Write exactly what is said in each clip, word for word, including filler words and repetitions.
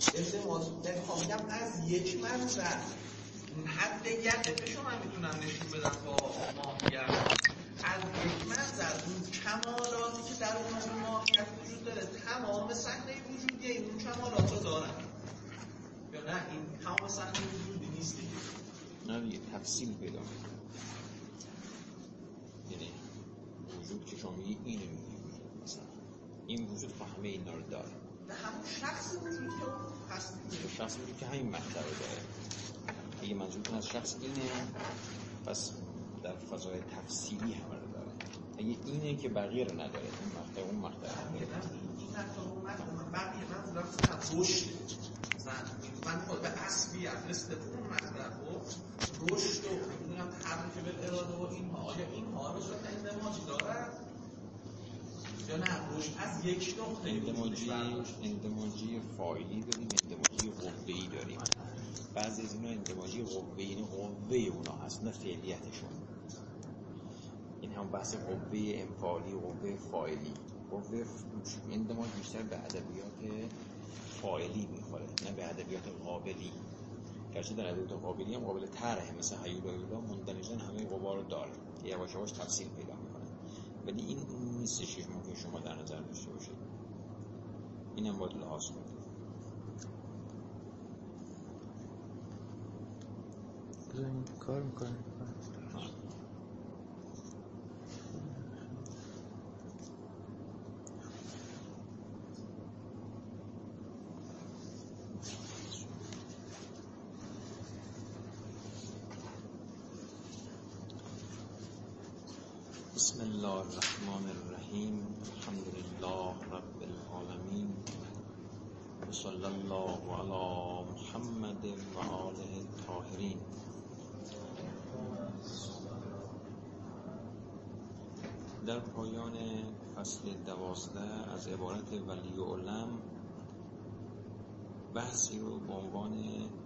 التماس نمیخوام بگم از یک منظر حد یقفش رو من میتونم نشون بدم با ماهیت. از یک منظر اون کمالاتی که در اون ماهیت وجود داره تمام صحنه وجودی این کمالات رو دارن یا نه؟ این تمام صحنه وجودی نیست دیگه. نه دیگه تفصیل پیدا میکنه. یعنی وجود که شما میگی اینو میگی مثلا این وجود خب همه اینا رو داره. به همون شخص وجود که هست دیگه. شخص وجود که همین مقدار رو داره. اگه منظورتون از شخص اینه پس در فضای تفصیلی همه رو داره. اگه اینه که بقیه رو نداره اون مقدار اون مقدار بقیه من بقیه من رفتم رشد من خود به اصلیت نسبت اون مطلب و رشد و میدونم تحریک به اراده و اینها آیا اینها رو شد اندماجی دارد یا نه رشد از یک نقطه اندماجی اندماجی فاعلی داریم، اندماجی قوه‌ای داریم. بعضی از اینا اندماجی قوه‌ای یعنی قوه اونا هست نه فعلیتشون. این هم بحث قوه انفعالی قوه فاعلی. قوه اندماج بیشتر به ادبیات فاعلی میخوره نه به ادبیات قابلی. گرچه در ادبیات قابلی هم قابل طرحه، مثل هیولا هیولا مندرجاً همه قوا رو داره که یواش یواش تفصیل پیدا میکنه، ولی این اون نیستش که ممکن شما در نظر داشته باشید. اینم باید لحاظ کنید. این کار میکنه. بسم الله الرحمن الرحیم. الحمد لله رب العالمین و صلی الله علی محمد و آله الطاهرین. در پایان فصل دوازده از عبارت ولی علم بحثی رو به عنوان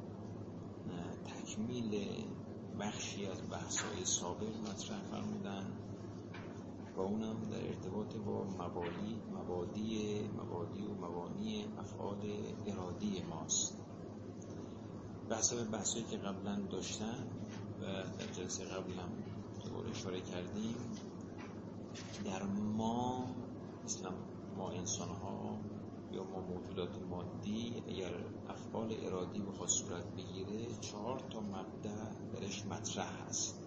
تکمیل بخشی از بحث‌های سابق مطرح فرمودن و اونم در ارتباط با مبادی مبادی مبادی و مبانی افعال ارادی ماست. بحث به بحثی که قبلا داشتن و در جلسه قبلا دوباره اشاره کردیم، در ما مثلا ما انسان ها یا ما موجودات مادی اگر افعال ارادی بخواد صورت بگیره چهار تا مبدأ درش مطرح هست.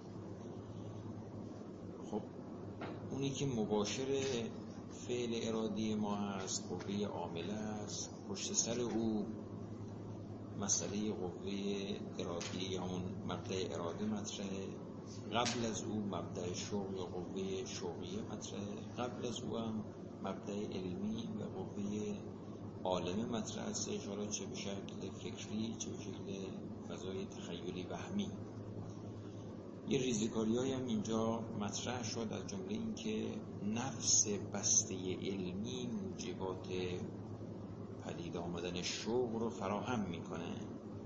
خب اونی که مباشر فعل ارادی ما هست قوه عامله است، پشت سر او مسئله قوه ارادی یا اون مبدأ اراده مطرحه، قبل از او مبدأ شوق یا قوه شوقیه مطرحه، قبل از او هم مبدأ علمی و قوه عالمه مطرح است، اشاره چه به شکل فکری چه به شکل فضای تخیلی وهمی. یه ریزکاری هم اینجا مطرح شد، از جمله این که نفس بسته علمی موجبات پدید آمدن شوق رو فراهم میکنه.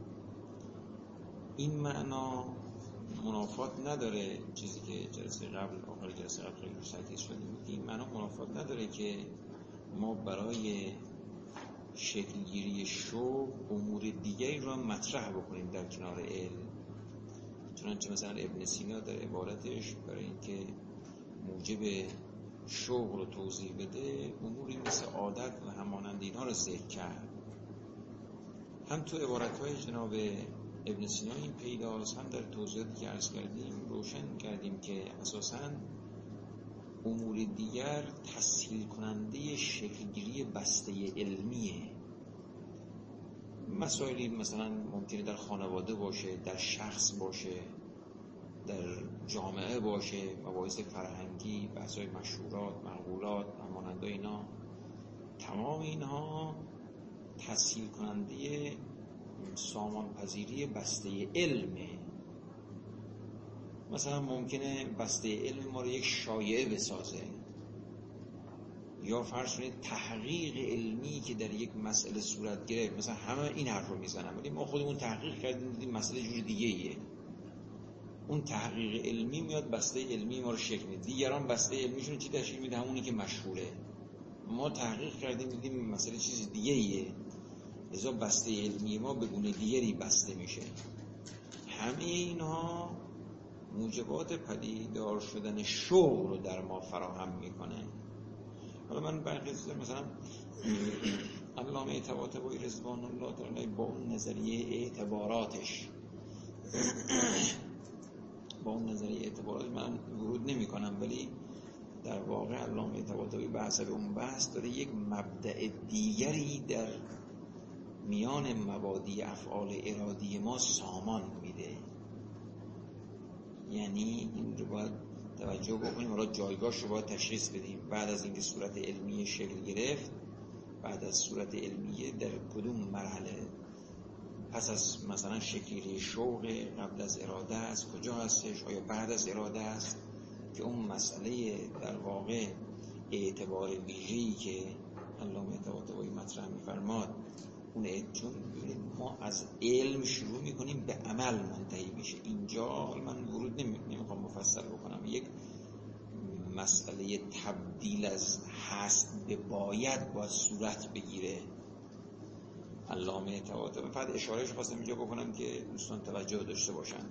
این معنا منافات نداره، چیزی که جلسه قبل آخر جلسه قبل خیلی روش تاکید شده بود، این معنا منافات نداره که ما برای شکلگیری شوق امور دیگری رو مطرح بکنیم در کنار علم. چنانچه مثلا ابن سینا در عبارتش برای اینکه موجب شوق رو توضیح بده اموری مثل عادت و همانند اینها رو ذکر کرد. هم تو عبارت‌های جناب ابن سینا این پیداست، هم در توضیحاتی که عرض کردیم روشن کردیم که اساساً امور دیگر تسهیل کننده شکلگیری بسته علمیه. مسائلی مثلا ممکنه در خانواده باشه، در شخص باشه، در جامعه باشه، مباحث فرهنگی، بحث‌های مشهورات، معقولات، همانند اینا، تمام اینها تسهیل کننده سامان پذیری بسته علمه. مثلا ممکنه بسته علم ما رو یک شایعه بسازه، یا فرض کنید تحقیق علمی که در یک مسئله صورت گرفت، مثلا همه این حرف رو میزنن ولی ما خودمون تحقیق کردیم دیدیم مسئله جور دیگه ایه. اون تحقیق علمی میاد بسته علمی ما رو شکل میده. دیگران بسته علمیشون چی تشکیل میده؟ همونی که مشهوره. ما تحقیق کردیم دیدیم مسئله چیز دیگه ایه. لذا بسته علمی ما به گونه دیگری بسته میشه. همه اینها موجبات پدیدار شدن شوق رو در ما فراهم میکنه. حالا من برای مثلا علامه طباطبایی رضوان الله تعالی با اون نظریه اعتباراتش با اون نظریه اعتبارات من ورود نمی کنم، ولی در واقع علامه طباطبایی به حسب اون بحث داره یک مبدأ دیگری در میان مبادی افعال ارادی ما سامان میده. یعنی این رو باید توجه بکنیم، حالا جایگاهش رو باید تشخیص بدیم. بعد از اینکه صورت علمی شکل گرفت، بعد از صورت علمیه در کدوم مرحله، پس از مثلا شکلی شوق قبل از اراده است، کجا هستش، آیا بعد از اراده است، که اون مسئله در واقع اعتبار ویژه‌ای که علامه طباطبایی مطرح می‌فرماد، اون چون ما از علم شروع می‌کنیم به عمل منتهی میشه. اینجا من ورود نمی‌خوام مفصل بکنم، یک مسئله تبدیل از هست به باید باید صورت بگیره. علامه طباطبایی فقط اشارهش خواستم اینجا بکنم که دوستان توجه داشته باشن.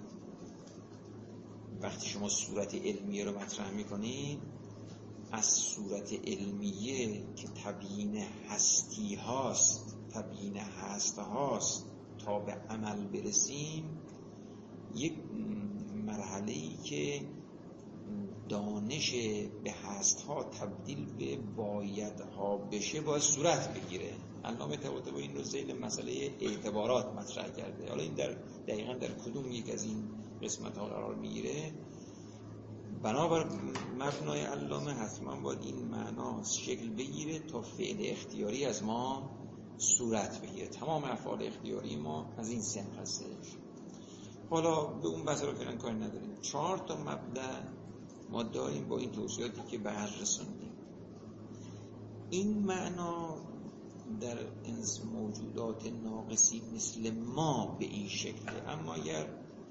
وقتی شما صورت علمیه رو مطرح میکنید، از صورت علمیه که تبیین هستی هاست، تبیین هست هاست تا به عمل برسیم، یک مرحله‌ای که دانش به هست ها تبدیل به باید ها بشه باید صورت بگیره. علامه طباطبایی این رو ذیل مسئله اعتبارات مطرح کرده. حالا این در دقیقاً در کدوم یک از این قسمت ها قرار میگیره؟ بنابر مبنای علامه حتما باید این معنا شکل بگیره تا فعل اختیاری از ما صورت بگیره. تمام افعال اختیاری ما از این سن هستش. حالا به اون بحث رو فعلا کاری نداریم. چهار تا مبدأ ما داریم با این توضیحاتی که به هر رسوندیم. این معنا در انس موجودات ناقصی مثل ما به این شکله، اما اگر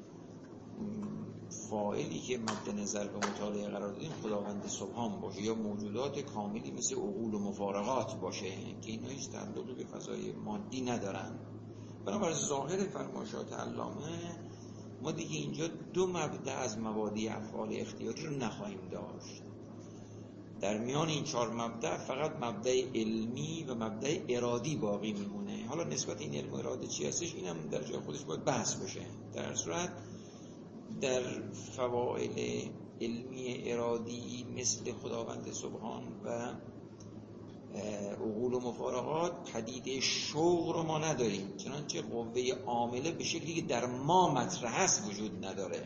فاعلی که مد نظر به مطالعه قرار دادیم خداوند سبحان باشه یا موجودات کاملی مثل عقول و مفارقات باشه که اینا هیچ تعلقی به فضای مادی ندارن، بنابراین ظاهر فرمایشات علامه ما دیگه اینجا دو مبدأ از مبادی افعال اختیاری رو نخواهیم داشت. در میان این چهار مبدأ فقط مبدأ علمی و مبدأ ارادی باقی میمونه. حالا نسبت این علم و اراده چی هستش اینم در جای خودش باید بحث بشه. در صورت در فواعل علمی ارادی مثل خداوند سبحان و عقول و مفارقات پدیده شوق رو ما نداریم، چنانچه قوه عامله به شکلی که در ما مطرح است وجود نداره.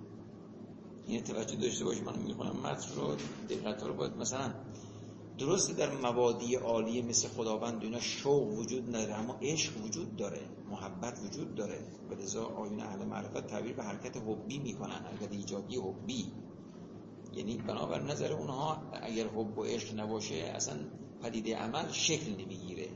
این توجه داشته باشید. من میخونم متن رو، دقت رو باید مثلا درسته در مبادی عالیه مثل خداوند اینا شوق وجود نداره، اما عشق وجود داره، محبت وجود داره. ولذا آیون اهل معرفت تعبیر به حرکت حبی میکنن، حرکت ایجادی حبی. یعنی بنابر نظر اونها اگر حب و عشق نباشه اصلا پدیده عمل شکل نمیگیره.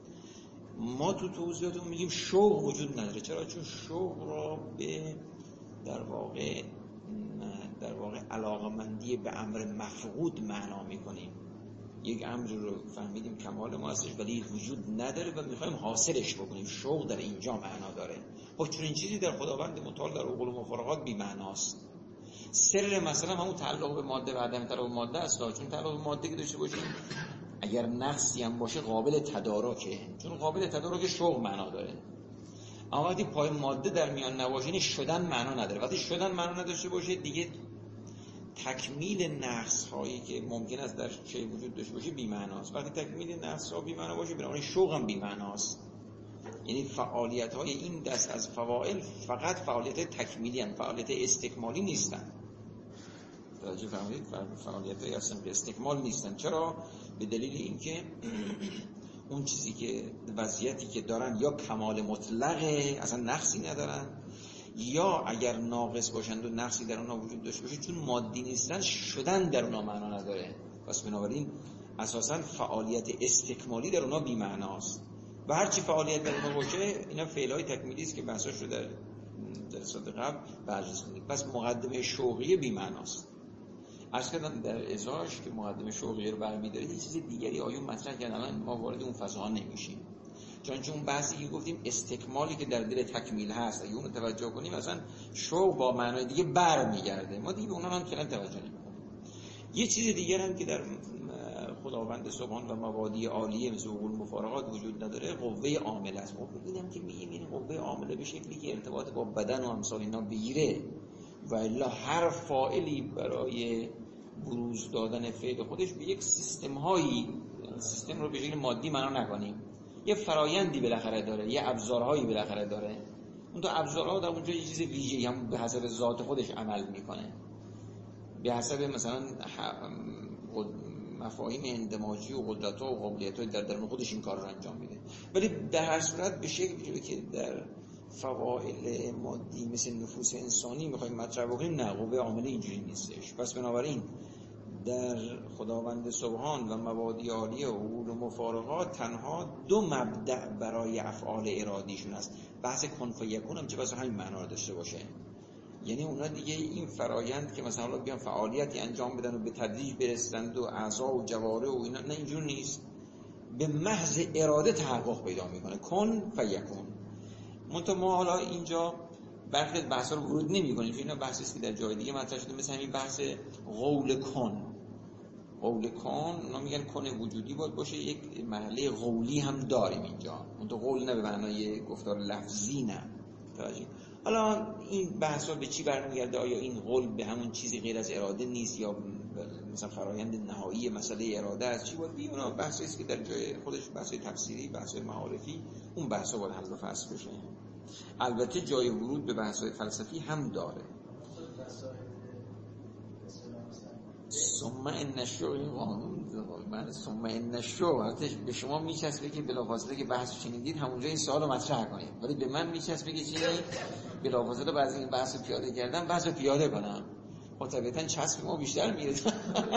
ما تو توضیحاتمون میگیم شوق وجود نداره. چرا؟ چون شوق را به در واقع در واقع علاقمندی به امر مفقود معنا میکنیم. یک امر رو فهمیدیم کمال ما هستش ولی وجود نداره و میخوایم حاصلش بکنیم. شوق در اینجا معنا داره. خب چون این چیزی در خداوند متعال در عقول و مفارقات بی معناست. سر مثلا همون تعلق به ماده و عدم تعلق به ماده است. چون تعلق به ماده که داشته باشیم اگر نقصی هم باشه قابل تدارکه، چون قابل تدارک شوق معنا داره. اما وقتی پای ماده در میان نباشه شدن معنا نداره. وقتی شدن معنا نداشته باشه دیگه تکمیل نقص هایی که ممکن است در شی وجود داشته باشه بی معناست. وقتی تکمیل نقص ها بی معنا باشه بنابراین شوق هم بی معناست. یعنی فعالیت های این دست از فواعل فقط فعالیت تکمیلی هستند، فعالیت استکمالی نیستند. توجه فرمایید، فعالیت های اصلا به استکمال نیستند. چرا؟ به دلیل اینکه اون چیزی که وضعیتی که دارن یا کمال مطلقه، اصلا نقصی ندارن، یا اگر ناقص باشند و نقصی در اونها وجود داشته باشه چون مادی نیستن شدن در اونها معنا نداره. پس بنابراین اساسا فعالیت استکمالی در اونها بی معناست و هر چی فعالیت در اونها باشه اینا فعل‌های تکمیلی است که بحثش رو در جلسات قبل بررسی. پس مقدمه شوقی بی معناست. عرض کردم در ازاش که مقدمه شوقی رو برمی‌داره یه چیز دیگری آیون مطرح کردن، ما وارد اون فضا نمیشیم. چون چون بحثی که گفتیم استکمالی که در دل تکمیل هست، اگه اون توجه کنیم مثلا شوق با معنای دیگه بر میگرده، ما دیگه به اونها هم فعلا توجه نمی‌کنیم. یه چیز دیگه هم که در خداوند سبحان و مبادی عالیه مثل عقول مفارقات وجود نداره، قوه عامله است. ما ببینیم که میگیم این قوه عامله به شکلی که ارتباط با بدن و امثال اینا بگیره و الا هر فاعلی برای بروز دادن فعل خودش به یک سیستم هایی، سیستم رو به شکل مادی معنا نکنیم، یه فرایندی بالاخره داره، یه ابزارهایی بالاخره داره. اون تو ابزارها در اونجا یه چیز ویژه‌ای هم به حسب ذات خودش عمل میکنه، به حسب مثلا مفاهیم اندماجی و قدرت‌ها و قابلیت‌ها در درون خودش این کار رو انجام میده. ولی در هر صورت به شکلی که در فواعل مادی مثل نفوس انسانی میخوایم مطرح بکنیم، نه، قوه عامله اینجوری نیستش. پس بنابراین در خداوند سبحان و مبادی عالیه و عقول و مفارقات تنها دو مبدأ برای افعال ارادیشون هست. بحث کن فیکون هم چه بسا همین معنا رو داشته باشه، یعنی اونا دیگه این فرایند که مثلا بیان فعالیتی انجام بدن و به تدریج برسند و اعضا و جواره و اینا، نه، اینجور نیست. به محض اراده تحقق پیدا میکنه، کن فیکون. منتها ما حالا اینجا برخی از بحثا رو ورود نمی‌کنیم، چون اینا بحثی است که در جای دیگه مطرح شده، مثل همین بحث قول کن. قول کن، اونا میگن کن وجودی باید باشه، یک مرحله قولی هم داریم اینجا. منتها قول نه به معنای گفتار لفظی، نه. توجه. حالا این بحثا به چی برمیگرده؟ آیا این قول به همون چیزی غیر از اراده نیست یا مثلا فرایند نهایی مسئله اراده است؟ چی باید بگیم؟ اونا بحثی است که در جای خودش، بحث تفسیری، بحث معارفی، اون بحثا باید حل و فصل بشه. البته جای ورود به بحث‌های فلسفی هم داره. ثم ان الشوق، این قانون من ثم ان الشوق البته به شما میچسبه که بلافاصله که بحث شنیدید همونجا این سوالو مطرح کنید، ولی به من میچسبه که چی بلافاصله بعضی این بحثو پیاده کردم، بحثو پیاده کنم، خب طبیعتاً چسب ما بیشتر میرسه.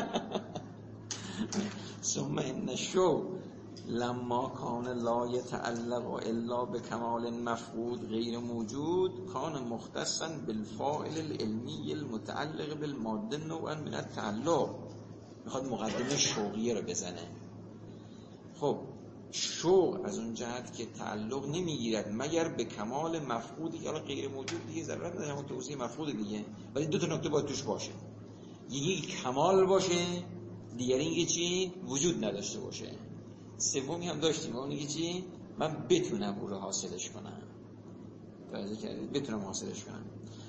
ثم ان الشوق لما کان لا یتعلق الا بکمال مفقود غیر موجود کان مختصا بالفاعل العلمی المتعلق بالماده نوعا من التعلق. میخواد مقدمه شوقیه رو بزنه. خب شوق از اون جهت که تعلق نمیگیرد مگر به کمال مفقودی که حالا غیر موجود دیگه ضرورت نداره، همون توضیح مفقود دیگه، ولی دو تا نکته باید توش باشه، یکی کمال باشه، دیگری اینکه چی وجود نداشته باشه. سومی هم داشتیم، اون اینکه چی من بتونم اون رو حاصلش کنم. توجه کردید؟ بتونم حاصلش کنم.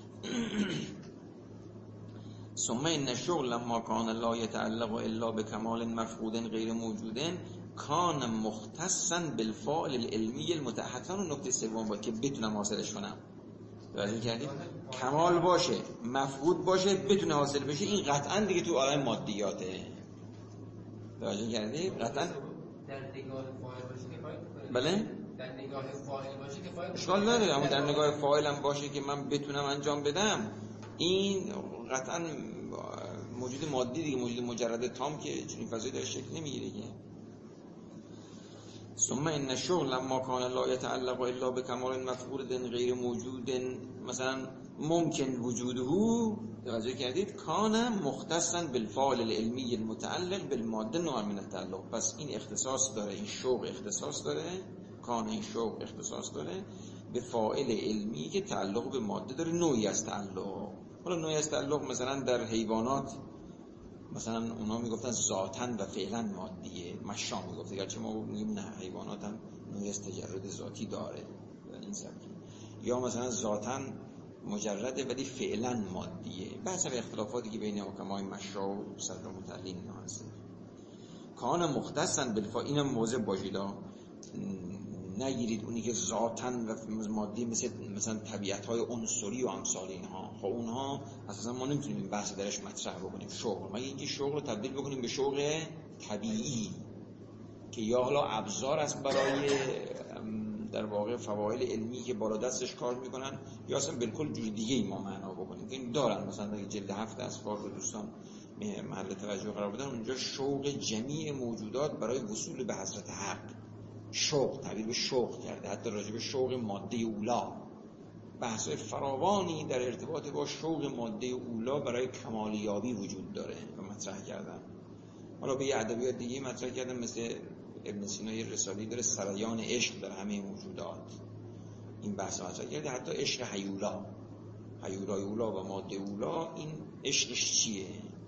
ثم ان الشوق لما کان لا یتعلق الا بکمال مفقود غیر موجود کان مختصا بالفاعل العلمی المتعلق. حتما اون نکته سوم باید که بتونم حاصلش کنم. توجه کردید؟ کمال باشه، مفقود باشه، بتونه حاصل بشه، این قطعا دیگه تو عالم مادیاته. توجه کردید؟ قطعا در نگاه فاعل باشه که باید بکنه. بله؟ در نگاه فاعل باشه که باید اشکال نداره، اما در نگاه فاعلم باشه که من بتونم انجام بدم، این قطعا موجود مادی دیگه، موجود مجرد تام که چنین فضایی در شکل نمیگیره که. ثم ان الشوق لما کان لا یتعلق الا بکمال مفقود غیر موجود مثلا ممکن وجوده، توجه کردید؟ کان مختصا بالفاعل العلمی المتعلق بالماده نوع من التعلق. پس این اختصاص داره، این شوق اختصاص داره، کان این شوق اختصاص داره به فاعل علمی که تعلق به ماده داره، نوعی از تعلق. حالا نوعی از تعلق مثلا در حیوانات مثلا اونا میگفتن ذاتاً و فعلاً مادیه، مشا میگفت، گرچه ما میگیم نه، حیوانات هم نوعی از تجرد ذاتی داره این سبکی، یا مثلا ذاتاً مجرده ولی فعلاً مادیه. بحث به اختلافاتی که بین حکمای مشا و صدر متعلین اینا هست. کان مختصاً بالفاعل، اینم موضع باشیدا، نگیرید اونی که ذاتاً و مادی مثل مثلا طبیعت‌های عنصری و امثال اینها، خب اونها اساسا ما نمیتونیم بحث درش مطرح بکنیم. شوق مگه اینکه شوق رو تبدیل بکنیم به شوق طبیعی که یا حالا ابزار است برای در واقع فواعل علمی که بالا دستش کار میکنن، یا اصلا بالکل جور دیگه ای ما معنا بکنیم. این دارن مثلا در جلد هفت اسفار رو دوستان محل توجه قرار بدن، اونجا شوق جمیع موجودات برای وصول به حضرت حق، شوق تعبیر به شوق کرده. حتی راجع به شوق ماده اولا بحث‌های فراوانی در ارتباط با شوق ماده اولا برای کمالیابی وجود داره و مطرح کردن. حالا به یه ادبیات دیگه مطرح کردن، مثل ابن سینا یه رساله‌ای داره سریان عشق در همه موجودات، این بحث مطرح کرده. حتی عشق هیولا، هیولای اولا و ماده اولا، این عشقش چیه؟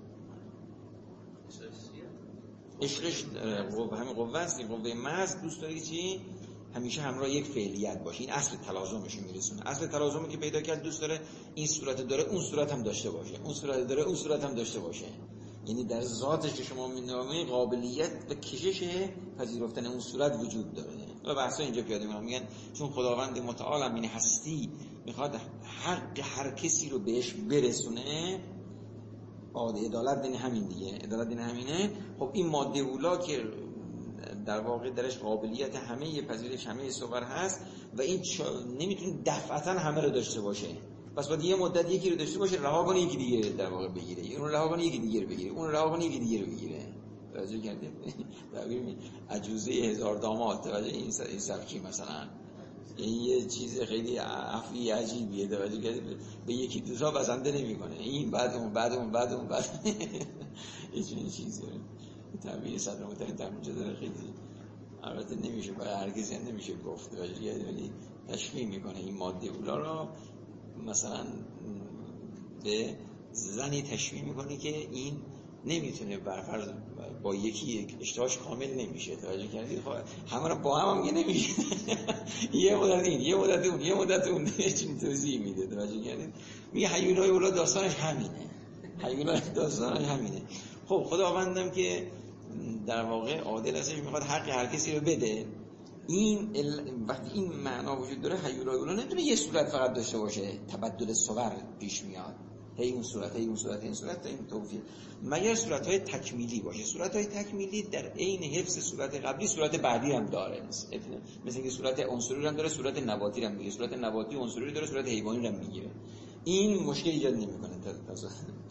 عشقش همین قوه است، این قوه محض دوست داره که چی؟ همیشه همراه یک فعلیت باشه. این اصل تلازمش میرسونه. اصل تلازمی که پیدا کرد دوست داره این صورت داره اون صورت هم داشته باشه، اون صورت داره اون صورت هم داشته باشه. یعنی در ذاتش که شما می‌نامید قابلیت و کشش پذیرفتن اون صورت وجود داره. و بحثا اینجا پیاده می‌کنم، میگن چون خداوند متعال این هستی میخواد حق هر کسی رو بهش برسونه، عدالت دین همین دیگه، عدالت دین همینه. خب این ماده اولا که در واقع درش قابلیت همه پذیرش همه صور هست و این نمیتونه دفعتا همه رو داشته باشه، پس باید یه مدت یکی رو داشته باشه، رها کنه یکی دیگه در واقع بگیره، اون رها کنه یکی دیگه رو بگیره، اون رها کنه یکی دیگه رو بگیره. توجه کردید؟ تعبیر عجوزه هزار داماد. توجه این این سبکی مثلا این یه چیز خیلی عفوی عجیبیه. توجه کردید؟ به یکی دو تا بسنده نمیکنه، این بعد اون بعد اون بعد اون بعد هیچ این چیزی تعبیر صدر متحد در اونجا داره. خیلی البته نمیشه برای هرگز نمیشه گفت، ولی تشبیه میکنه این ماده اولا رو مثلا به زنی تشبیه میکنه که این نمیتونه برفرض با یکی یک اشتهاش کامل نمیشه. توجه کردید؟ همه رو با هم هم نمیشه. یه مدت این یه مدت اون یه مدت اون چین توضیح میده. توجه کردید؟ میگه هیولای اولا داستانش همینه، هیولای داستانش همینه. خب خداوندم که در واقع عادل ازش میخواد حق هر کسی رو بده. این وقتی این معنا وجود داره، هیولای اولا نمیتونه یه صورت فقط داشته باشه، تبدل صور پیش میاد، هی اون صورت هی اون صورت این صورت این توفیق، مگر صورت‌های تکمیلی باشه. صورت‌های تکمیلی در عین حفظ صورت قبلی صورت بعدی هم داره، مثل اینکه صورت عنصری هم داره، صورت نباتی هم میگیره، صورت نباتی عنصری داره، صورت حیوانی هم میگیره. این مشکل ایجاد نمی‌کنه. تازه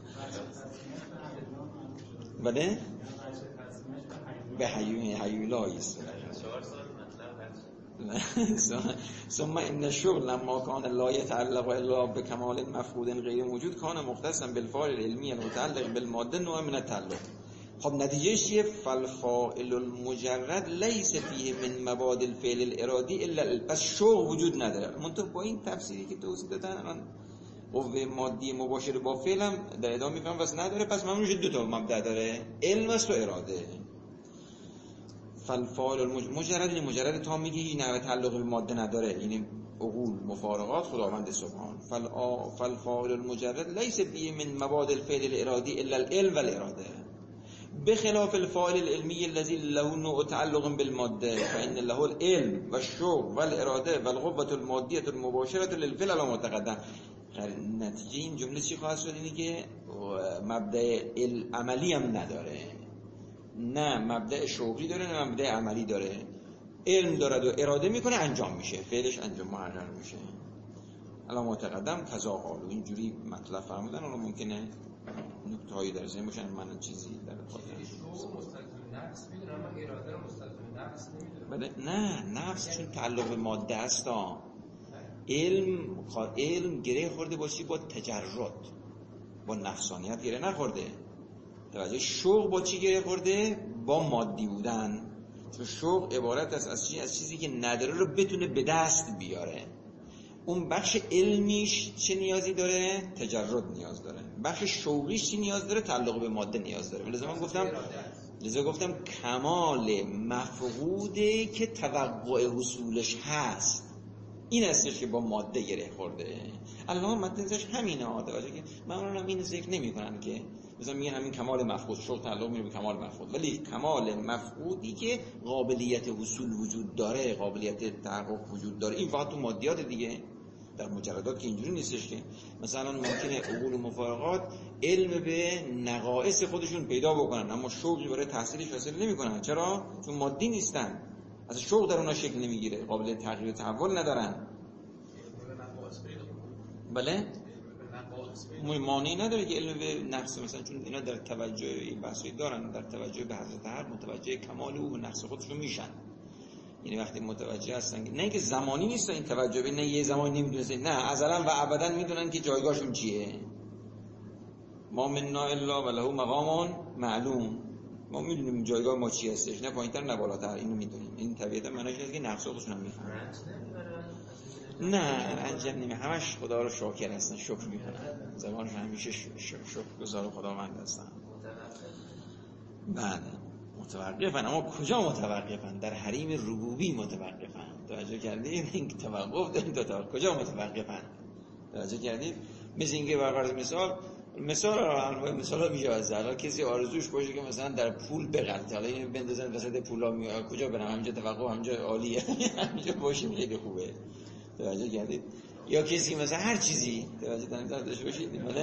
بله به هیولای است. ثم ان الشغل لما كان لا يتعلق الا بكمال مفقود غیر موجود كان مختصا بالفاعل العلمي المتعلق بالماده نوع من التعلق. خب نتیجهش چیه؟ فالفاعل المجرد ليس فيه من مبادئ الفعل الارادي الا، پس شوق وجود نداره. منتها با این تفسیری که توضیح دادن الان قوه مادی مباشر با فعل هم در ادامه میفهم پس نداره، پس معلومه دو تا مبدا داره، علم است و اراده. فالفاعل المجرد این مجرد تا میگه این نوع تعلق به ماده نداره، یعنی عقول مفارقات خداوند سبحان. فالفاعل المجرد ليس به من مبادئ الفعل الارادي الا العلم والاراده بخلاف الفاعل العلمي الذي له نوع تعلق بالماده فان له العلم والشوق والاراده والقوه الماديه المباشره للفعل على متقدم. نتیجه این جمله چی خواهد شد؟ اینه که مبدأ عملی هم نداره، نه مبدأ شوقی داره نه مبدأ عملی داره. علم داره و اراده میکنه انجام میشه، فعلش انجام محقق میشه. الان متقدم کذا قالو اینجوری مطلب فرمودن. الان ممکنه نکته هایی در ذهن باشن، من چیزی در خاطر شوق مستقیم نفس میدونم، اما اراده رو مستقیم نفس نمیدونم. بله نه، نفس چون تعلق به ماده است. علم علم گره خورده باشی با تجرد، با نفسانیت گره نخورده. توجه شوق با چی گره خورده؟ با مادی بودن. چون شوق عبارت است از چی؟ از چیزی که نداره رو بتونه به دست بیاره. اون بخش علمیش چه نیازی داره؟ تجرد نیاز داره. بخش شوقیش چی نیاز داره؟ تعلق به ماده نیاز داره. لذا من گفتم لذا گفتم کمال مفقوده که توقع حصولش هست، این هستش که با ماده گره خورده. الان متنش همینه ها. توجه که معمولا هم این ذکر نمی‌کنن که مثلا میگن همین کمال مفقود، شوق تعلق میره به کمال مفقود، ولی کمال مفقودی که قابلیت حصول وجود داره، قابلیت تحقق وجود داره، این فقط تو مادیات دیگه. در مجردات که اینجوری نیستش که مثلا ممکنه عقول و مفارقات علم به نقائص خودشون پیدا بکنن اما شوقی برای تحصیلش حاصل نمی‌کنن. چرا؟ چون مادی نیستن، از شوق در اونها شکل نمیگیره، قابلیت تغییر و تحول ندارن. بله؟ مانعی نداره که علم به نقص، مثلا چون اینا در توجه این بحثی دارن، در توجه به حضرت هر متوجه کمال او و نقص خودشون میشن. یعنی وقتی متوجه هستن نه اینکه زمانی نیست این توجه به، نه یه زمانی نمیدونن، نه ازلا و ابدا میدونن که جایگاهشون چیه. ما منا الا وله مقام معلوم. ما میدونیم جایگاه ما چی هستش، نه پایین‌تر نه بالاتر، اینو میدونیم. این طبیعتا معناش اینه که نقص و خودشون هم میفهمن. نه انجام نمی همش خدا رو شاکر هستن، شکر میکنن، زبانش همیشه شکرگزار خداوند هستن. بله متوقفن، اما کجا متوقفن؟ در حریم ربوبی متوقفن. توجه کردید؟ این توقف دارید دو تا، کجا متوقفن؟ توجه کردید؟ مثل اینکه برای مثال مثال رو مثلا میشه از حالا کسی آرزوش باشه که مثلا در پول بغلطه، حالا اینو بندازن وسط پولا، میاد کجا برم؟ همینجا توقف، همینجا عالیه، همینجا باشیم خیلی خوبه. توجه کردید؟ یا کسی مثلا هر چیزی توجه داشته باشید مثلا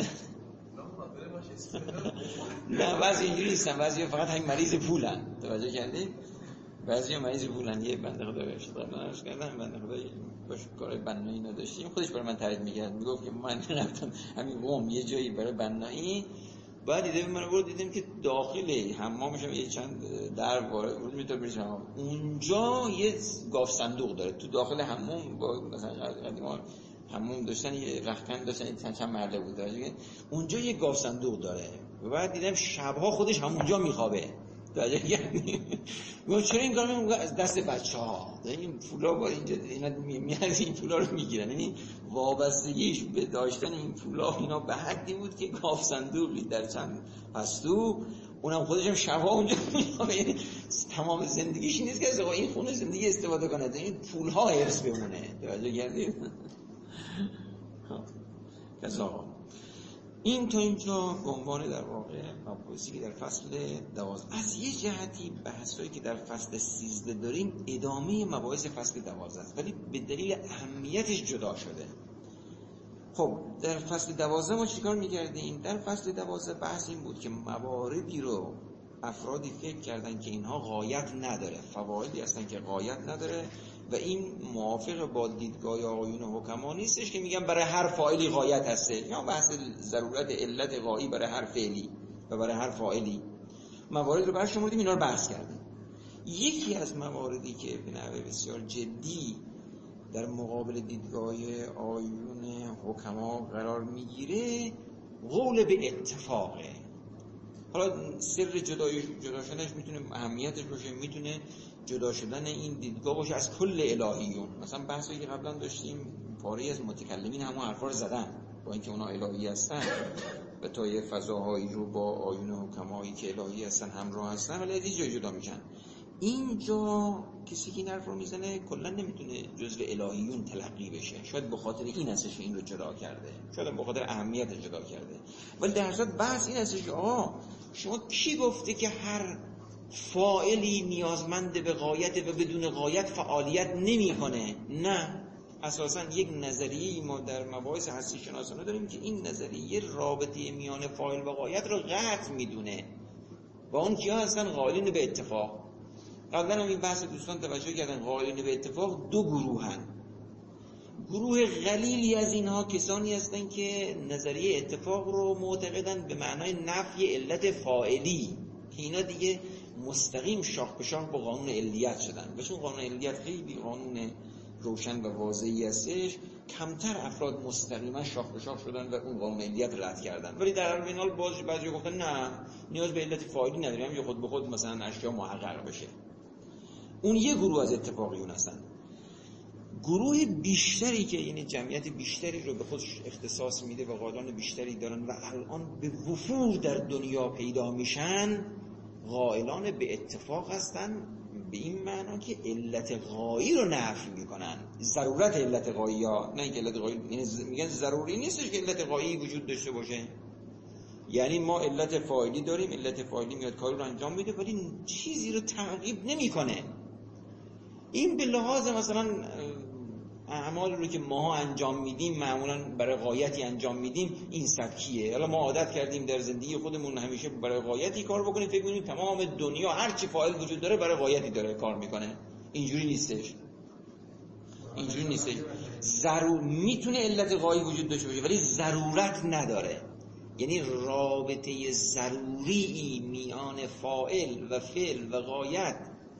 نه بعضی اینجوری نیستن، بعضی فقط همین مریض پولن. توجه کردید؟ بعضی مریض پولن. یه بنده خدا بهش قبلا کردم، بنده خدا باش کارهای بنایی نداشتیم، خودش برای من تعریف می‌کرد، میگفت که من رفتم همین قم یه جایی برای بنایی، بعد دیدم من رو دیدم که داخل حمامش هم یه چند در وارد میتونه بشه، اونجا یه گاف صندوق داره تو داخل حمام، با مثلا قدیما حمام داشتن یه رختکن داشتن چند چند مرده بود، اونجا یه گاف صندوق داره. و بعد دیدم شبها خودش همونجا میخوابه. یعنی ما چرا این کارو میگم؟ از دست بچه‌ها این پولا با اینجا اینا میاد این پولا رو میگیرن. یعنی وابستگیش به داشتن این پولا اینا به حدی بود که گاف صندوقی در چند پستو، اونم خودش هم شبا اونجا میخوابه. یعنی تمام زندگیش نیست که از این خونه زندگی استفاده کنه، این پولها حفظ بمونه. توجه کردید؟ کذا این تا اینجا به عنوان در واقع مباحثی که در فصل دوازده. از یه جهتی بحثایی که در فصل سیزده داریم ادامه مباحث فصل دوازده است، ولی به دلیل اهمیتش جدا شده. خب در فصل دوازده ما چیکار می‌کردیم؟ در فصل دوازده بحث این بود که مواردی رو افرادی فکر کردن که اینها غایت نداره، فوایدی هستن که غایت نداره، و این موافق با دیدگاه آقایون حکما نیستش که میگن برای هر فاعلی غایت هسته، یا بحث ضرورت علت غایی برای هر فعلی و برای هر فاعلی. موارد رو برای شما دیدیم، اینا رو بحث کردیم. یکی از مواردی که به نحو بسیار جدی در مقابل دیدگاه آقایون حکما قرار میگیره قول به اتفاقه. حالا سر جدای جدا شدنش میتونه اهمیتش باشه، میتونه جدا شدن این دیدگاه باشه از کل الهیون. مثلا بحثی که قبلا داشتیم پاره از متکلمین همون حرفا رو زدن، با اینکه اونا الهی هستن و تا یه فضاهایی رو با آیون حکمایی که الهی هستن همراه هستن، ولی از این جای جدا میشن. اینجا کسی که این حرف رو میزنه کلا نمیتونه جزو الهیون تلقی بشه. شاید به خاطر این هستش این رو جدا کرده، شاید به خاطر اهمیت جدا کرده، ولی در اصل بحث این هستش که آقا شما کی گفته که هر فاعلی نیازمند به غایت و بدون غایت فعالیت نمیکنه؟ نه، اساساً یک نظریه ما در مباحث هستی شناسانه داریم که این نظریه رابطه میان فاعل و غایت رو قطع میدونه و اون کیا هستن؟ قائلین به اتفاق. قبلا هم این بحث دوستان توجه کردن، قائلین به اتفاق دو گروهن. گروه قلیلی از اینها کسانی هستن که نظریه اتفاق رو معتقدن به معنای نفی علت فاعلی. اینا دیگه مستقیم شاخ به شاخ با قانون علیت شدن، و چون قانون علیت خیلی قانون روشن و واضحی هستش، کمتر افراد مستقیما شاخ به شاخ شدن و اون قانون علیت رد کردن. ولی در این حال باز بعضی گفتن نه، نیاز به علت فاعلی نداریم، یا خود به خود مثلا اشیا محقق بشه. اون یه گروه از اتفاقیون هستن. گروه بیشتری که یعنی جمعیت بیشتری رو به خودش اختصاص میده و قائلان بیشتری دارن و الان به وفور در دنیا پیدا میشن، قائلان به اتفاق هستن، به این معنا که علت غایی رو نفی میکنن. ضرورت علت غایی ها، نه اینکه علت غایی، میگن ضروری نیستش که علت غایی وجود داشته باشه. یعنی ما علت فاعلی داریم، علت فاعلی میاد کاری رو انجام میده ولی چیزی رو تعقیب نمیکنه. این به لحاظ مثلا اعمال رو که ماها انجام میدیم معمولا برای غایتی انجام میدیم، این سبکیه. حالا ما عادت کردیم در زندگی خودمون همیشه برای غایتی کار بکنیم، فکر کنیم تمام دنیا هر چی فاعل وجود داره برای غایتی داره کار میکنه. اینجوری نیستش. اینجوری نیستش. ضرور میتونه علت غایی وجود داشته باشه ولی ضرورت نداره. یعنی رابطه ضروری میان فاعل و فعل و غایت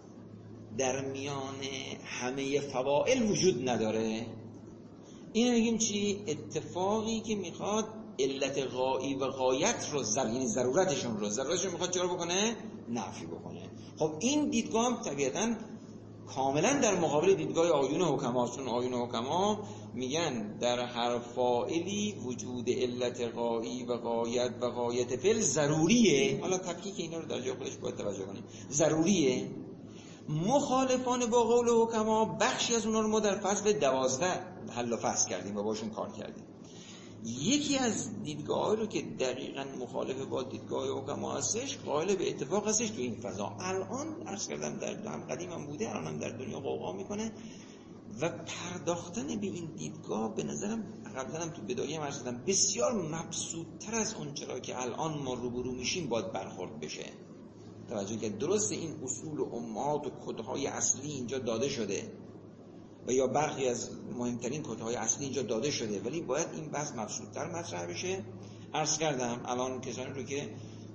در میان همه فواعل وجود نداره. اینو میگیم چی؟ اتفاقی که میخواد علت غایی و غایت رو زر... یعنی ضرورتشون رو ضرورتشون میخواد چرا بکنه؟ نفی بکنه. خب این دیدگاه هم طبیعتاً کاملا در مقابل دیدگاه آیون حکما، چون آیون حکما میگن در هر فاعلی وجود علت غایی و غایت و غایت فعل ضروریه. حالا تفکیک اینا رو در جای خودش باید توجه کنیم، ضروریه. مخالفان با قول حکما بخشی از اونا رو ما در فصل دوازده حل و فصل کردیم و باشون کار کردیم. یکی از دیدگاه‌ها رو که دقیقاً مخالف با دیدگاه حکما هستش، قائل به اتفاق هستش تو این فضا. الان عرض کردم در هم قدیم هم بوده، الان هم در دنیا قوقا میکنه و پرداختن به این دیدگاه به نظرم قبلا هم تو بدایه عرض کردم بسیار مبسوط‌تر از اون چرا که الان ما روبرو میشیم باید برخورد بشه. توجه که درست این اصول و امهات و کدهای اصلی اینجا داده شده و یا برخی از مهمترین کدهای اصلی اینجا داده شده، ولی باید این بحث مبسوط‌تر مطرح بشه. عرض کردم الان کسانی رو که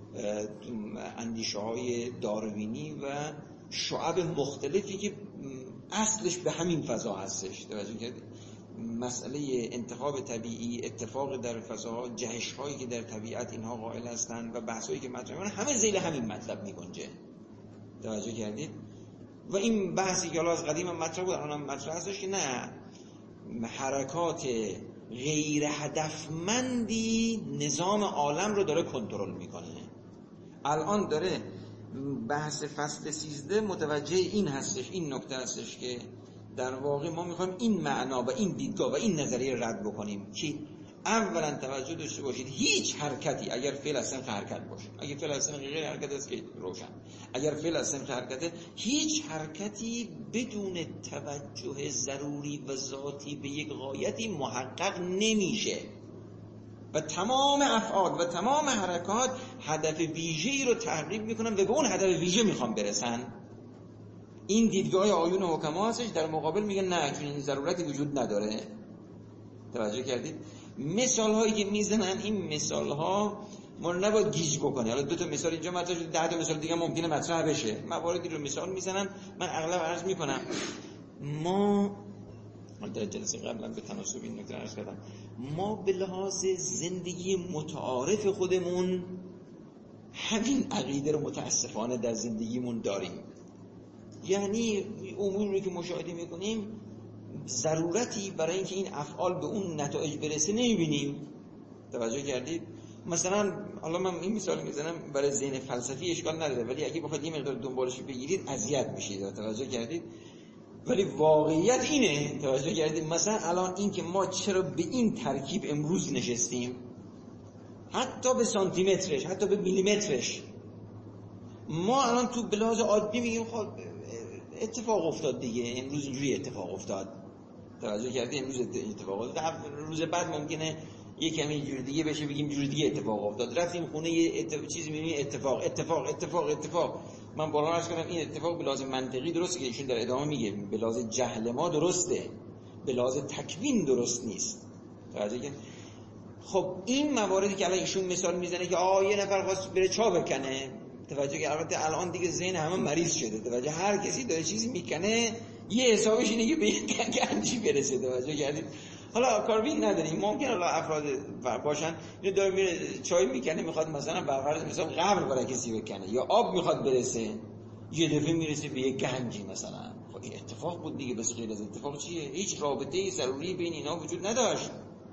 اندیشه‌های داروینی و شعب مختلفی که اصلش به همین فضا هستش، توجه کردید، مسئله انتخاب طبیعی، اتفاق در فضاها، جهش‌هایی که در طبیعت اینها قائل هستند و بحثایی که مطرح می‌کنن همه ذیل همین مطلب می‌گنجه. توجه کردید؟ و این بحثی که از قدیم هم مطرح بود الان هم مطرح هستش که نه، حرکات غیر هدفمندی نظام عالم رو داره کنترل میکنه. الان داره بحث فصل سیزده متوجه این هستش، این نکته هستش که در واقع ما میخوایم این معنا و این دیدگاه و این نظریه رد بکنیم که اولا توجه داشته باشید هیچ حرکتی اگر فعل از سنخ حرکت باشه، اگر فعل از سنخ غیر حرکت است که روشن، اگر فعل از سنخ حرکته، هیچ حرکتی بدون توجه ضروری و ذاتی به یک غایتی محقق نمیشه و تمام افعال و تمام حرکات هدف ویژه‌ای رو تحقق میکنن و به اون هدف ویژه میخوان برسن. این دیدگاه آیون حکما هستش. در مقابل میگن نه، چون این ضرورتی وجود نداره. توجه کردید؟ مثال هایی که میزنن این مثال ها ما رو نباید گیج بکنه. حالا دو تا مثال اینجا مطرح شده، ده تا مثال دیگه ممکنه مطرح بشه. مواردی رو مثال میزنن. من اغلب عرض میکنم ما در جلسه قبلا به تناسب این نکته عرض کردم، ما به لحاظ زندگی متعارف خودمون همین عقیده رو متاسفانه در زندگیمون داریم. یعنی اموری رو که مشاهده میکنیم ضرورتی برای اینکه این افعال به اون نتایج برسه نمیبینیم. توجه کردید؟ مثلا حالا من این مثال میزنم برای ذهن فلسفی اشکال نداره، ولی اگه بخواید یه مقدار دنبالش بگیرید اذیت میشید. توجه کردید؟ ولی واقعیت اینه. توجه کردید؟ مثلا الان این که ما چرا به این ترکیب امروز نشستیم، حتی به سانتی مترش، حتی به میلیمترش، ما الان تو بلاز عادی میگیم خب اتفاق افتاد دیگه، امروز اینجوری اتفاق افتاد. توجه کردی؟ امروز اتفاق افتاد، روز بعد ممکنه یه کمی جور دیگه بشه بگیم جور دیگه اتفاق افتاد. رفتیم خونه یه اتفاق چیزی میبینیم اتفاق اتفاق اتفاق اتفاق. من بالا عرض کردم این اتفاق به لحاظ منطقی درسته که ایشون در ادامه میگه، به لحاظ جهل ما درسته، به لحاظ تکوین درست نیست. توجه کردید؟ خب این مواردی که الان ایشون مثال میزنه که آ یه نفر خواست بره چا بکنه، توجه که البته الان دیگه ذهن همه مریض شده. توجه هر کسی داره چیزی میکنه یه حسابش اینه که به یک گنجی برسه. توجه کردید؟ حالا کاربین نداریم، ممکنه حالا افراد باشن اینو داره میره چای میکنه، میخواد مثلا برفرض مثلا قبر برای کسی بکنه یا آب میخواد برسه، یه دفعه میرسه به یک گنجی مثلا. خب این اتفاق بود دیگه، بس غیر از اتفاق چیه؟ هیچ رابطه‌ای ضروری بین اینا وجود نداشت.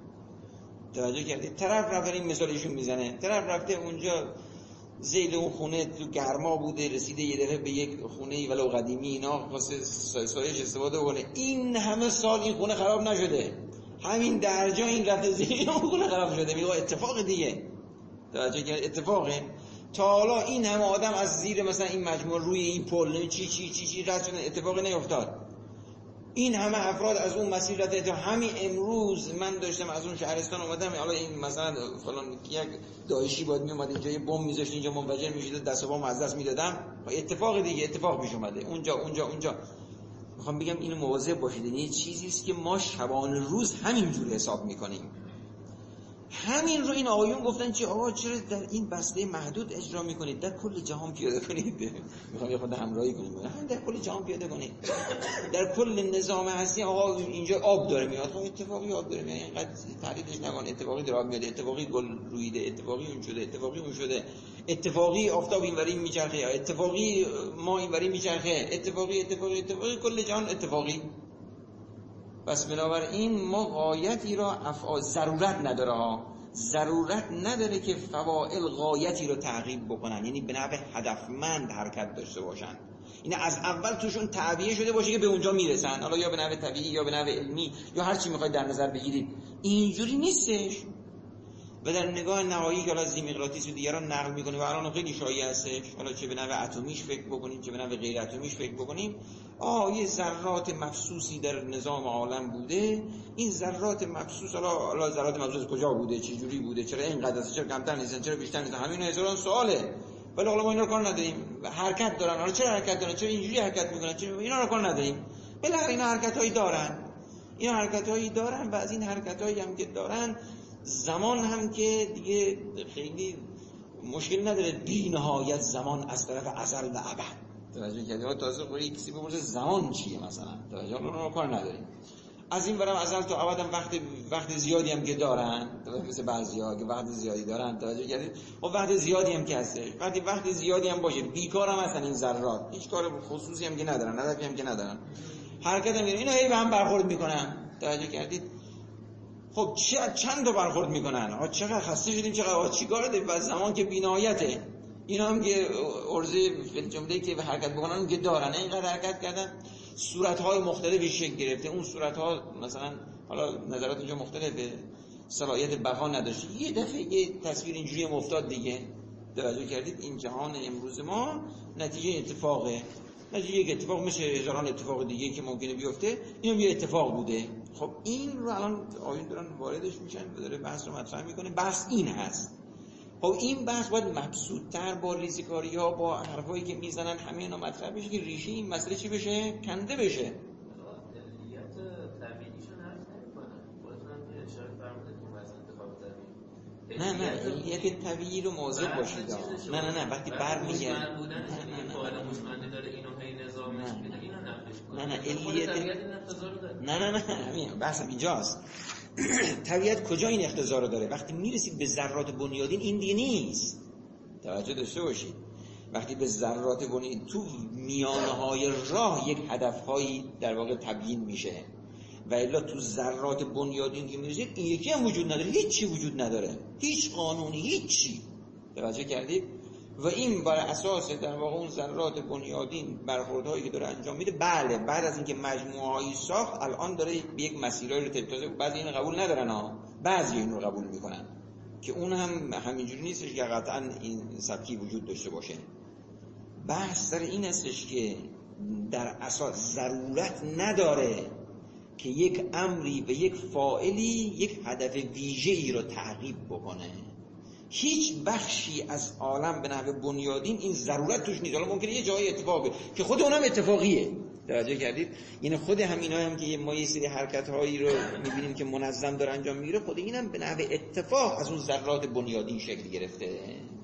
توجه کردید؟ طرف رفته این مثالشون میزنه، طرف رفته اونجا زیل اون خونه تو گرما بوده، رسیده یه دفعه به یک خونه ولو قدیمی اینا واسه سایش استفاده کنه، این همه سال این خونه خراب نشده، همین درجا این رفته زیل اون خونه خراب شده. میگه اتفاق دیگه. توجه کردید؟ اتفاقه. تا حالا این همه آدم از زیر مثلا این مجموعه روی این پل چی چی چی چی رد شدن، اتفاقی نیفتاد. این همه افراد از اون مسیر رفته. تا همین امروز من داشتم از اون شهرستان اومدم، حالا این مثلا فلان یک داعشی بود می اومد اینجا یه بمب میذاشت اینجا منفجر میشد، دست و پام از دست میدادم. اتفاق دیگه اتفاق پیش اومده اونجا اونجا اونجا. میخوام بگم اینو مواظب باشید، این چیزی است که ما شبانه روز همینجوری حساب میکنیم. همین رو این آقایون گفتن چه آقا چرا در این بسته محدود اجرا میکنید، در کل جهان پیاده کنید. میخوام یه خود همراهی کنیم، هم در کل جهان پیاده کنید، در کل نظام هستی. آقا اینجا آب داره میاد، خب اتفاقی آب داره میاد، اینقدر تحلیلش نکن، اتفاقی داره آب میاد، اتفاقی گل رویده، اتفاقی اون شده، اتفاقی اون شده، اتفاقی آفتاب اینوری میچرخه، اتفاقی ما اینوری میچرخه، اتفاقی اتفاقی اتفاقی کل جهان اتفاقی. پس بنابراین ما غایتی را افعال ضرورت نداره ها، ضرورت نداره که فواعل غایتی رو تعقیب بکنن، یعنی به نحو هدفمند حرکت داشته باشن، این از اول توشون تعبیه شده باشه که به اونجا میرسن، حالا یا به نحو طبیعی یا به نحو علمی یا هر چی میخواید در نظر بگیرید. اینجوری نیستش. و در نگاه نهایی که حالا زیمیقراطیس و دیگران نقل میکنه و الان خیلی شایع هستش، حالا چه به نحو اتمیش فکر بکنیم چه به نحو غیر اتمیش فکر بکنیم، آه یه ذرات مخصوصی در نظام عالم بوده، این ذرات مخصوص حالا حالا ذرات مخصوص کجا بوده، چه جوری بوده، چرا اینقدر است، چرا کمتر نیستن، چرا بیشتر نیستن، همین هزاران سواله. ولی حالا ما اینا رو کار نداریم. حرکت دارن، حالا چرا حرکت دارن، چرا اینجوری حرکت میکنن، چرا اینا رو کار نداریم. بالاخره اینا حرکتایی دارن، اینا حرکتایی دارن و از این حرکتایی هم که دارن زمان هم که دیگه خیلی مشکل نداره، بی نهایت زمان از طرف ازل و ابد. توجه کردید؟ تازه قوی کسی بپرسه زمان چیه مثلا، توجه اون رو کار نداریم. از این برام ازل تا ابد هم وقت وقت زیادی هم که دارن، مثل بعضیا که وقت زیادی دارن، توجه کردید؟ و وقت زیادی هم که هستش، وقتی وقت زیادی هم باشه بیکار هم هستن این ذرات، هیچ کار خصوصی هم که ندارن، هدفی هم که ندارن، حرکت هم میکنن، اینا هی به هم برخورد میکنن. توجه کردید؟ خب چند تا برخورد میکنن، ها چقدر خسته شدیم، چقدر چیکار داریم، و زمان که بی‌نهایته. اینا هم که ارزه فعل جمله‌ای که حرکت بکنن که دارن، اینقدر حرکت کردن، صورت‌های مختلفی شکل گرفته. اون صورت‌ها مثلا حالا نظرات اینجا مختلفه، صلاحیت بقا نداشت. یه دفعه یه تصویر اینجوری هم افتاد دیگه. توجه کردید؟ این جهان امروز ما نتیجه اتفاقه، نتیجه یک اتفاق مثل هزاران اتفاق دیگه که ممکنه بیفته، اینم یه اتفاق بوده. خب این رو الان آیون دارن واردش میشن و داره بحث رو مطرح میکنه. بحث این هست. خب این بحث باید مبسوط‌تر با ریزکاری ها، با حرفایی که میزنن همه اینا مطرح بشه که ریشه این مسئله چی بشه؟ کنده بشه. علیت طبیعیشون حرف نمی‌کنن. خودتون هم اشاره فرمودید که مثلا انتخاب طبیعی. نه نه علیت طبیعی رو موضوع باشید. نه نه نه وقتی برمیگردید. مطمئن بودن که فاعل مطمئن داره اینو هی نظامش میده، اینو نقدش کنه. نه نه علیت نه نه نه همین بحثم اینجاست. طبیعت کجا این اقتضا رو داره؟ وقتی میرسید به ذرات بنیادین این دیگه نیست. توجه داشته باشید. وقتی به ذرات بنیادین تو میانه‌های راه یک هدف‌هایی در واقع تبیین میشه و الا تو ذرات بنیادین که میرسید این یکی هم وجود نداره، هیچ چی وجود نداره، هیچ قانونی، هیچ چی. توجه کردید؟ و این بر اساس در واقع اون ذرات بنیادین برخوردهایی که داره انجام میده. بله بعد از اینکه مجموعه‌ای ساخت الان داره به یک مسیرایی رو تازه بعضی اینو قبول ندارن ها، بعضی اینو قبول میکنن که اون هم همینجوری نیستش که قطعا این سبکی وجود داشته باشه. بحث سر این هستش که در اساس ضرورت نداره که یک امری و یک فاعلی یک هدف ویژه‌ای رو تعقیب بکنه. هیچ بخشی از عالم به نحو بنیادین این ضرورت توش نیست. حالا ممکنه یه جایی اتفاقه که خود اونم اتفاقیه. توجه کردید؟ یعنی خود همینا هم که ما یه سری حرکت‌هایی رو می‌بینیم که منظم داره انجام میگیره، خود اینم به نحو اتفاق از اون ذرات بنیادین شکل گرفته.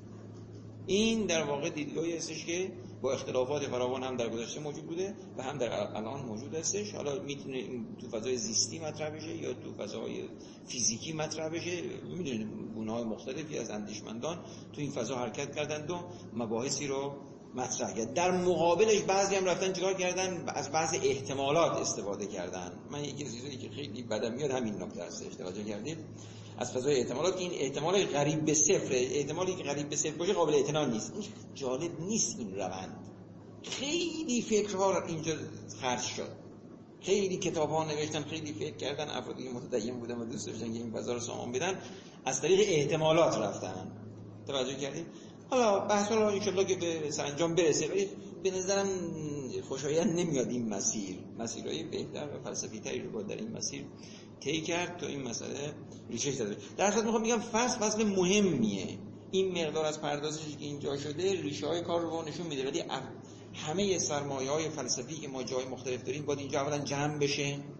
این در واقع دیدگاهی هستش که با اختلافات فراوان هم در گذشته موجود بوده و هم در الان موجود هستش. حالا میتونه تو فضای زیستی مطرح بشه یا تو فضای فیزیکی مطرح بشه. میدونید گونه‌های مختلفی از اندیشمندان تو این فضا حرکت کردند و مباحثی رو مطرح کردن. در مقابلش بعضی هم رفتن چیکار کردن؟ از بعض احتمالات استفاده کردن. من یکی از چیزایی که خیلی بدم میاد همین نکته هستش. توجه کردید؟ از فضای احتمالات، این احتمال قریب به صفر، احتمالی که قریب به صفر باشه قابل اعتنا نیست. این جالب نیست این روند. خیلی فکرها اینجا خرج شد، خیلی کتاب‌ها نوشتن، خیلی فکر کردن، افرادی که متدین بودن و دوست داشتن که این فضا رو سامان بدن از طریق احتمالات رفتن. توجه کردید؟ حالا بحث رو ان شاءالله که به سرانجام برسه، ولی به نظرم خوشایند نمیاد این مسیر. مسیرهای بهتر و فلسفی‌تری رو باید در این مسیر طی کرد تا این مسئله ریشه‌اش داره. در اصل میخوام بگم فصل فصل مهمیه. این مقدار از پردازشی که اینجا شده ریشه‌های کار رو نشون میده، ولی همه سرمایه‌های فلسفی که ما جای مختلف داریم باید اینجا اولا جمع بشه،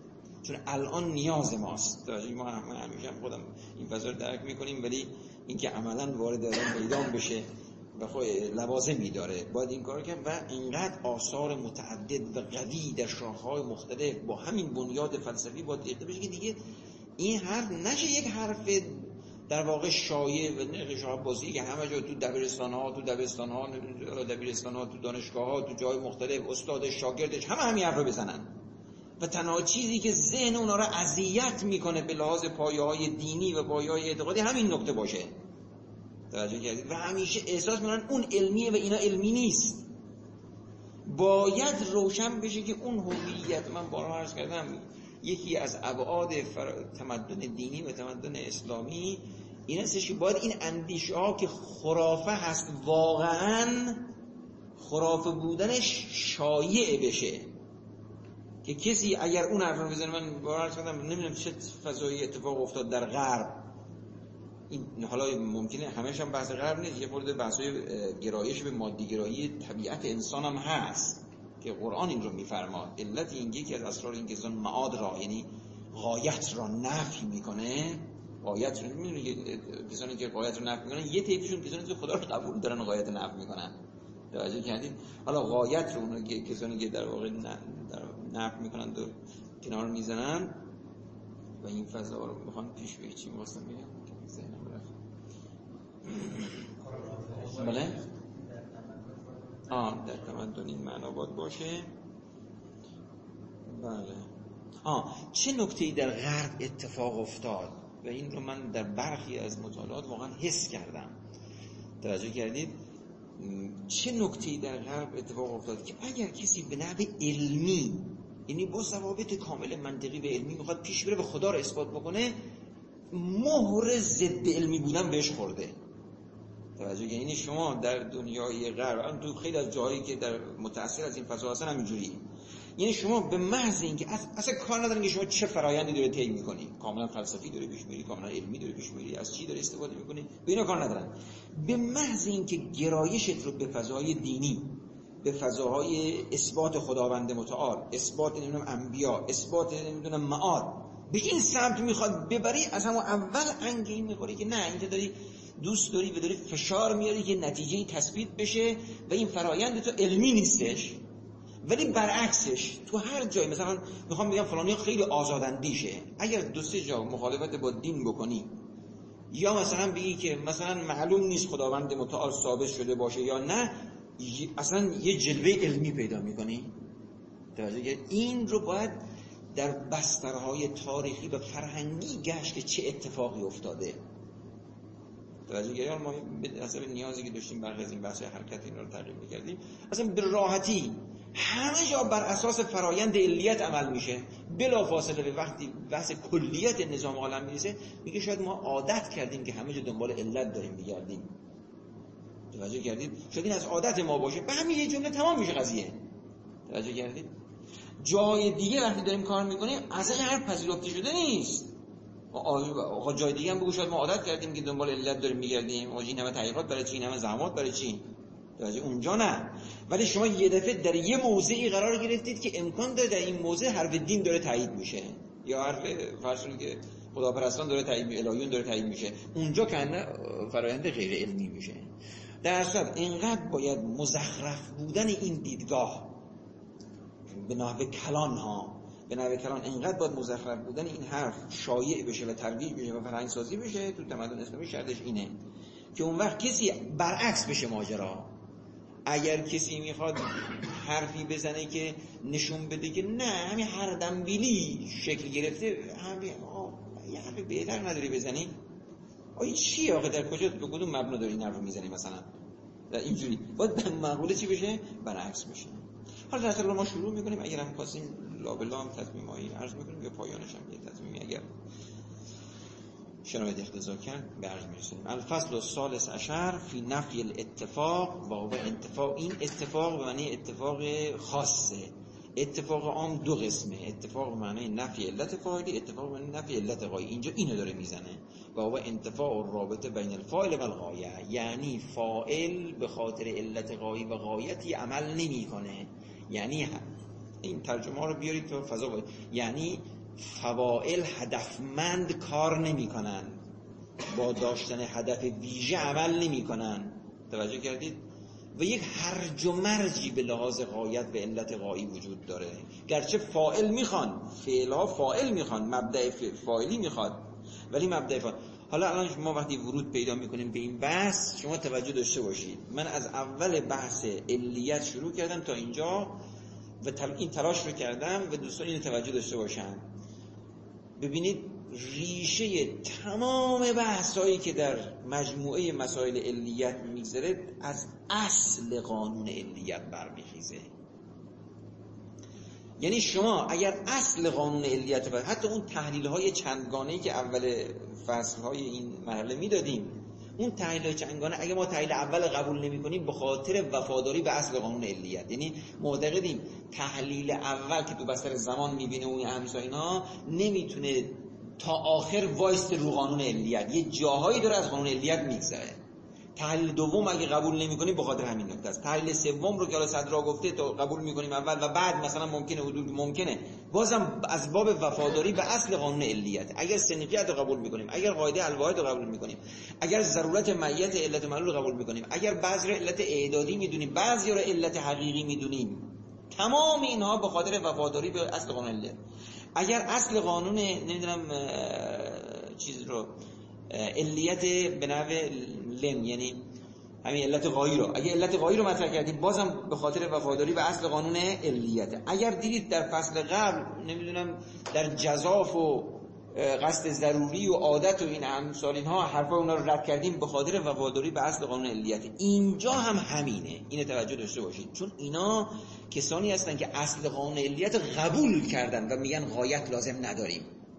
چون الان نیاز ماست. ما همیشه هم خودم این فضا رو درک میکنیم، ولی اینکه عملاً وارد در میدان بشه و خود لوازمی داره باید این کار کرد. و اینقدر آثار متعدد و قوی در شاخه‌های مختلف با همین بنیاد فلسفی باید دیده بشه که دیگه این حرف نشه یک حرف در واقع شایع و نقشه‌ها بازی که همه جا تو دبیرستان‌ها تو دبستان‌ها دبیرستان‌ها تو دانشگاه‌ها تو جای مختلف استاد شاگردش همه همین حرف رو بزنن و تنها چیزی که ذهن اونا رو اذیت میکنه به لحاظ پایه‌های دینی و پایه‌های اعتقادی همین نکته باشه. توجه کردید؟ و همیشه احساس میکنن اون علمیه و اینا علمی نیست. باید روشن بشه که اون هویت، من بارها عرض کردم، یکی از ابعاد تمدن دینی و تمدن اسلامی این هستش که باید این اندیشه ها که خرافه هست واقعا خرافه بودنش شایع بشه، که کسی اگر اون حرف رو بزنه. من بارها عرض کردم نمیدونم چه فضایی اتفاق افتاد در غرب. این حالا ممکنه همه‌ش هم بحث غرب نیست، یه خورده بحثای گرایش به مادی گرایی طبیعت انسان هم هست که قرآن این رو میفرماد. علت اینگه که از اسرار این که انسان معاد را، یعنی غایت را نفی میکنه. غایت رو میدونید کسانی که غایت رو نفی میکنن یه طیفشون کسانی که خدا رو قبول دارن غایت نفی میکنن. توجه کردید؟ حالا غایت رو اون کسانی که در واقع نفی میکنن دو کنار میزنن و این فضا رو میخوان پیش بگیرن. چی می‌خواستم بگم؟ بله؟ آه در تمدن این معنا باید باشه. بله. آه چه نکته‌ای در غرب اتفاق افتاد و این رو من در برخی از مطالعات واقعا حس کردم. توجه کردید؟ چه نکته‌ای در غرب اتفاق افتاد که اگر کسی به نحو علمی، یعنی با ضوابط کامل منطقی و علمی میخواد پیش بره و خدا رو اثبات بکنه، مهر ضد علمی بودن بهش خورده. توجه، یعنی شما در دنیای غرب، تو خیلی از جاهایی که در متأثر از این فضا هستن همینجوری، یعنی شما به محض اینکه اصلا کار ندارن که شما چه فرآیندی داره طی می‌کنی، کاملا فلسفی داره پیش میری، کاملا علمی داره پیش میری، از چی داره استفاده می‌کنی، به اینا کار ندارن. به محض اینکه گرایشت رو به فضای دینی، به فضاهای اثبات خداوند متعال، اثبات نمیدونم انبیا، اثبات نمیدونم معاد، به این سمت میخواد ببری، از همون اول انگ این میخوری که نه، اینجا داری دوست داری و داری فشار میاری که نتیجه تثبیت بشه و این فرایند تو علمی نیستش. ولی برعکسش تو هر جای، مثلا میخوام بگم فلانی خیلی آزاداندیشه، اگر دو سه جا مخالفت با دین بکنی یا مثلا بگی که مثلا معلوم نیست خداوند متعال ثابت شده باشه یا نه، اصلا یه جلوه علمی پیدا میکنی. توجه، این رو باید در بسترهای تاریخی و فرهنگی گشت که چه اتفاقی افتاده. توجه گیران ما به حسب نیازی که داشتیم برخی از این بحث حرکت این رو تغییر میکردیم، اصلا به راحتی همه جا بر اساس فرایند علیت عمل میشه. بلا فاصله به وقتی بحث کلیت نظام عالم میرسه میگه شاید ما عادت کردیم که همه جا دنبال علت داریم بگردیم. توجه کردید؟ شاید این از عادت ما باشه، به همین یه جمله تمام میشه قضیه. توجه کردید؟ جای دیگه وقتی داریم کار میکنیم اصلا هر پذیرفته شده نیست. آقا جای دیگه هم بگو شاید ما عادت کردیم که دنبال علت داریم میگردیم، آقا این همه تحقیقات برای چی، این همه زحمات برای چی؟ توجه، اونجا نه. ولی شما یه دفعه در یه موضعی قرار گرفتید که امکان داره در این موضع حرف دین داره تایید میشه یا حرف فرض که خداپرستان داره تایید میشه، الهیون داره تایید میشه، اونجا کنه فرآیند غیر علمی میشه. در اصل اینقدر باید مزخرف بودن این دیدگاه به نحو کلان ها به نحو کلان اینقدر باید مزخرف بودن این حرف شایع بشه و ترویج بشه و فرهنگ سازی بشه تو تمدن اسلامی. شرطش اینه که اون وقت کسی برعکس بشه ماجرا. اگر کسی میخواد حرفی بزنه که نشون بده که نه همین هر دنبیلی شکل گرفته، همین یه حرف بهتر نداری بزنی، آیا چی آخه در کجا به کدوم مبنا داری این حرف میزنی؟ مثلا اینجوری باید مقوله چی بشه؟ برعکس بشه. حالا در اصل ما شروع میکنیم، اگر هم خواستیم لابلا هم تصمیمایی عرض میکنیم یا پایانش هم یه تصمیمی اگر شرایط اقتضا کرد به عرض میرسیم. الفصل الثالث عشر فی نفی الاتفاق و انتفاع. این اتفاق به معنی اتفاق خاصه. اتفاق عام دو قسمه، اتفاق به معنی نفی علت فاعلی، اتفاق به معنی نفی علت غایه. اینجا اینو داره میزنه. و هو انتفاع الرابطه بین الفاعل و الغایه، یعنی فاعل به خاطر علت غایه و غایتی عمل نمیکنه. یعنی این ترجمه رو بیارید تو فضا باید. یعنی فواعل هدفمند کار نمی کنن، با داشتن هدف ویژه عمل نمی کنن. توجه کردید؟ و یک هرج و مرجی به لحاظ غایت و علت غایی وجود داره. گرچه فاعل میخوان، فعلها فاعل میخوان، مبدأ فاعلی میخواد، ولی مبدأ فاعل. حالا الان ما وقتی ورود پیدا میکنیم به این بحث، شما توجه داشته باشید، من از اول بحث علیت شروع کردم تا اینجا و این تلاش رو کردم و دوستان اینو توجه داشته باشن. ببینید ریشه تمام بحثایی که در مجموعه مسائل علیت میگذره از اصل قانون علیت برمیخیزه. یعنی شما اگر اصل قانون علیت رو، حتی اون تحلیل‌های چندگانه‌ای که اول فصل‌های این مرحله میدادیم، اون تحلیل چندگانه اگه ما تحلیل اول قبول نمی‌کنیم به خاطر وفاداری به اصل قانون علیت، یعنی معتقدیم تحلیل اول که تو بستر زمان می‌بینه اون همسا اینا نمیتونه تا آخر وایست رو قانون علیت، یه جاهایی داره از قانون علیت میگذره. تحلیل دوم اگه قبول نمی‌کنیم به خاطر همین نکته است. تحلیل سوم رو که الان صدرا گفته تو قبول می‌کنیم اول و بعد مثلا ممکنه حدود ممکنه بازم از باب وفاداری به اصل قانون علیت. اگر سنیفیت رو قبول می‌کنیم، اگر قاعده الواحد رو قبول می‌کنیم، اگر ضرورت معیت علت معلول رو قبول می‌کنیم، اگر بعضی رو علت اعدادی می‌دونیم، بعضی رو علت حقیقی می‌دونیم، تمام اینها به خاطر وفاداری به اصل قانون علیت. اگر اصل قانون نمیدونم چیز رو علیت به نحو لم، یعنی همین علت غایی رو، اگه علت غایی رو مطرح کردیم بازم به خاطر وفاداری به اصل قانون علیت. اگر دیدید در فصل قبل نمیدونم در جزاف و قصد ضروری و عادت و این امثال اینها حرفای اونا رو رد کردیم به خاطر وفاداری به اصل قانون علیت. اینجا هم همینه، اینو توجه داشته باشید، چون اینا کسانی هستن که اصل قانون علیت قبول کردن و میگن غایت لازم نداریم.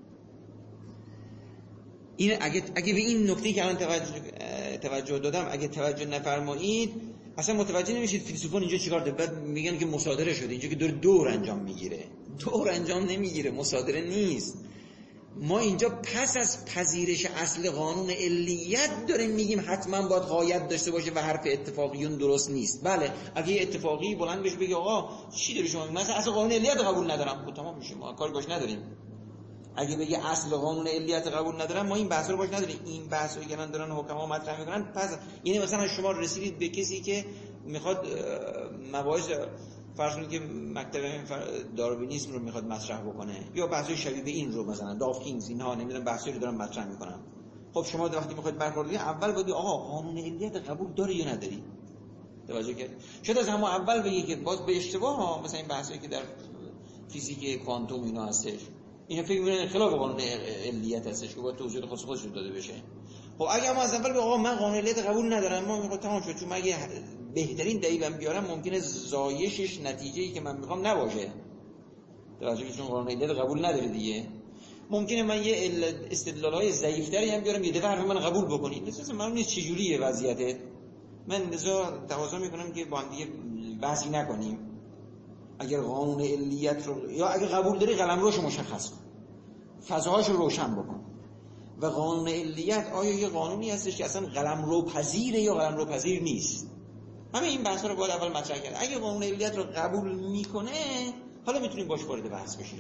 این اگه اگه به این نکته که الان توجه توجه دادم اگه توجه نفرمایید اصلا متوجه نمیشید فیلسوفان اینجا چیکار دارن. بعد میگن که مصادره شده، اینجا که دور دور انجام میگیره. دور انجام نمیگیره، مصادره نیست. ما اینجا پس از پذیرش اصل قانون علیت داریم میگیم حتما باید غایت داشته باشه و حرف اتفاقیون درست نیست. بله اگه یه اتفاقی بلند بشه بگه آقا چی داری شما، مثلا اصل قانون علیت قبول ندارم، خب تمام میشه، ما کاری باش نداریم. اگه بگه اصل قانون علیت قبول ندارم، ما این بحث رو باش نداریم. این بحثو که الان دارن حکما مطرح میکنن، پس یعنی مثلا شما رسیدید به کسی که میخواد مباحث فرض کنید که مکتب داروینیسم رو میخواد مطرح بکنه یا بحثای شبیه به این رو مثلا داوکینز اینها نمیدونم بحثایی رو دارن مطرح میکنن. خب شما وقتی میخواید برخورد کنید اول باید آقا قانون علیت قبول داره یا نداری. توجه کرد؟ شاید از همون اول بگی که باز به اشتباه ها، مثلا این بحثایی که در فیزیک کوانتوم اینا هستش، اینا فکر می‌کنن خلاف قانون علیت هستش که باید توضیح خاص خودش داده بشه. خب اگه ما از اول بگیم آقا من قانون علیت قبول ندارم، ما میگیم تمام شد، چون اگه بهترین دلیلم بیارم ممکنه زایشش نتیجه‌ای که من میخوام نباشه. توجه کنید، چون قانون علیت قبول نداره دیگه. ممکنه من یه استدلال‌های ضعیف‌تری هم بیارم یه دفعه حرف من قبول بکنید. مثلا معلوم نیست چه جوریه وضعیتت. من لذا تقاضا میکنم که با هم دیگه بحثی نکنیم. اگر قانون علیت رو یا اگه قبول داری قلمروش مشخص کن، فضاهاش رو روشن بکن. و قانون علیت آیا یه قانونی هستش که اصلا قلمرو پذیره یا قلمرو پذیر نیست؟ همه این بحثا رو باید اول مطرح کرد. اگه قانون علیت رو قبول میکنه حالا میتونیم باش وارد بحث بشیم.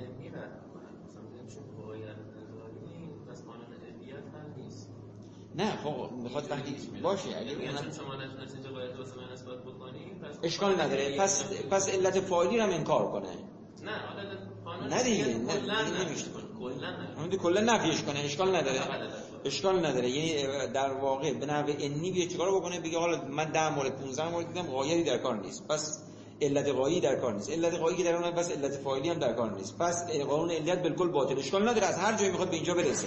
نه خب میخواد وقتی باشه اگه اگه شما نتونستید قاعده واسه من اثبات بکنید پس اشکال نداره، پس پس علت فاعلی رو هم انکار کنه. نه حالا قانون نه دیگه کلا نمیشه کلا همون کلا نفیش کنه، اشکال نداره. اشکال نداره، یعنی در واقع به نحو انی بیاد چیکار بکنه، بگه حالا من ده مورد پانزده مورد دیدم غایتی در کار نیست، پس علت غایی در کار نیست، علت غایی که در اون پس علت فاعلی هم در کار نیست، پس قانون علیت بالکل باطل. اشکال نداره، از هر جایی میخواد به اینجا برسه.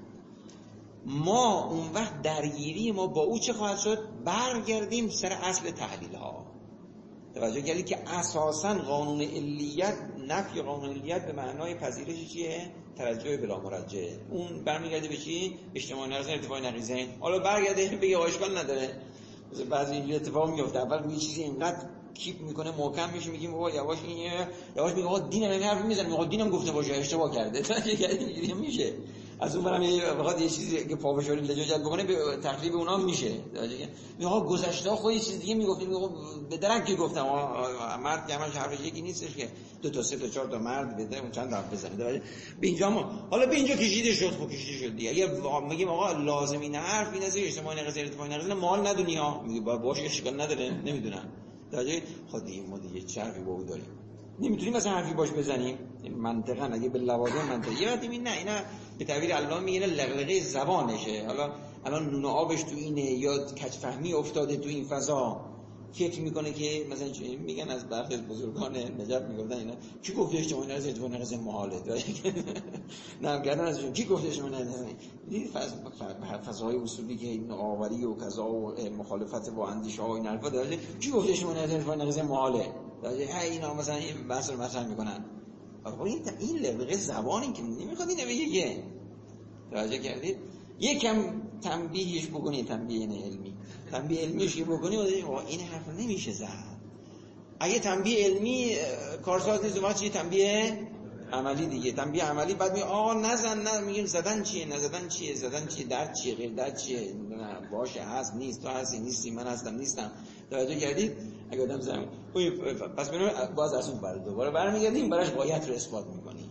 ما اون وقت درگیری ما با او چه خواهد شد؟ برگردیم سر اصل تحلیل ها. توجه کردید که اساساً قانون علیت، نفی قانون علیت به معنای پذیرش چیه؟ ترجح بلا مرجح. اون برمیگرده به چی؟ اجتماع نقیض ارتفاع نقیضین. حالا برگرده بگه اشکال نداره، بعضی اینجوری اتفاق میفته، اول یه چیزی اینقدر کیپ میکنه محکم میشه، میگیم بابا یواش این یواش میگه آقا دینم این حرف میزنه، میگه دینم گفته باشه اشتباه کرده. تا اینجوری میشه. از اون برم یه وقت یه چیزی که پافشاری لجاجت بکنه به تخریب اونا میشه. میگه گذشته ها خود یه چیز دیگه میگفتیم، میگه به درک که گفتم مرد که همش حرفش یکی نیستش که دو تا سه تا چهار تا مرد بده اون چند حرف بزنه. به اینجا ما حالا به اینجا کشیده شد، خب کشیده شد دیگه. اگه میگیم آقا لازمی نه حرف این از اجتماعی نقض ارتفاعی نقض مال ندونی ها، میگه باشه اشکال نداره نمیدونم درجه خود این ما دیگه چرفی با او داریم نمیتونیم مثلا حرفی باش بزنیم منطقا اگه به لوازم منطقی یه وقتی نه اینا به تعبیر الله میگه لغلغه زبانشه. حالا الان نون و آبش تو اینه یا کج فهمی افتاده تو این فضا، فکر میکنه که مثلا میگن از برخی بزرگان نجف میگفتن اینا کی گفته اجتماعی نقض اتفاق نقض محاله نه کردن ازشون کی گفته اجتماعی نقض این فضاهای اصولی که نوآوری و کذا و مخالفت با اندیشه ها و این حرفا داره، کی گفته اجتماعی نقض اتفاق نقض محاله داره. ها اینا مثلا این بحث رو مطرح میکنن. آقا این این لغه زبانی که نمیخواد اینو بگه توجه کردید. یکم تنبیهش بکنید، تنبیه علمی تنبیه علمیش که بکنید این حرف نمیشه زد. اگه تنبیه علمی کارساز نیست وقت چیه تنبیه عملی دیگه. تنبیه عملی بعد میگه آقا نزن، نه میگیم زدن چیه نزدن چیه، زدن چیه درد چیه غیر درد چیه، نه باشه هست نیست تو هستی نیستی من هستم نیستم. توجه کردید. اگه آدم زمین پس میرم باز از اون بر دوباره برمیگردیم براش غایت رو اثبات میکنیم.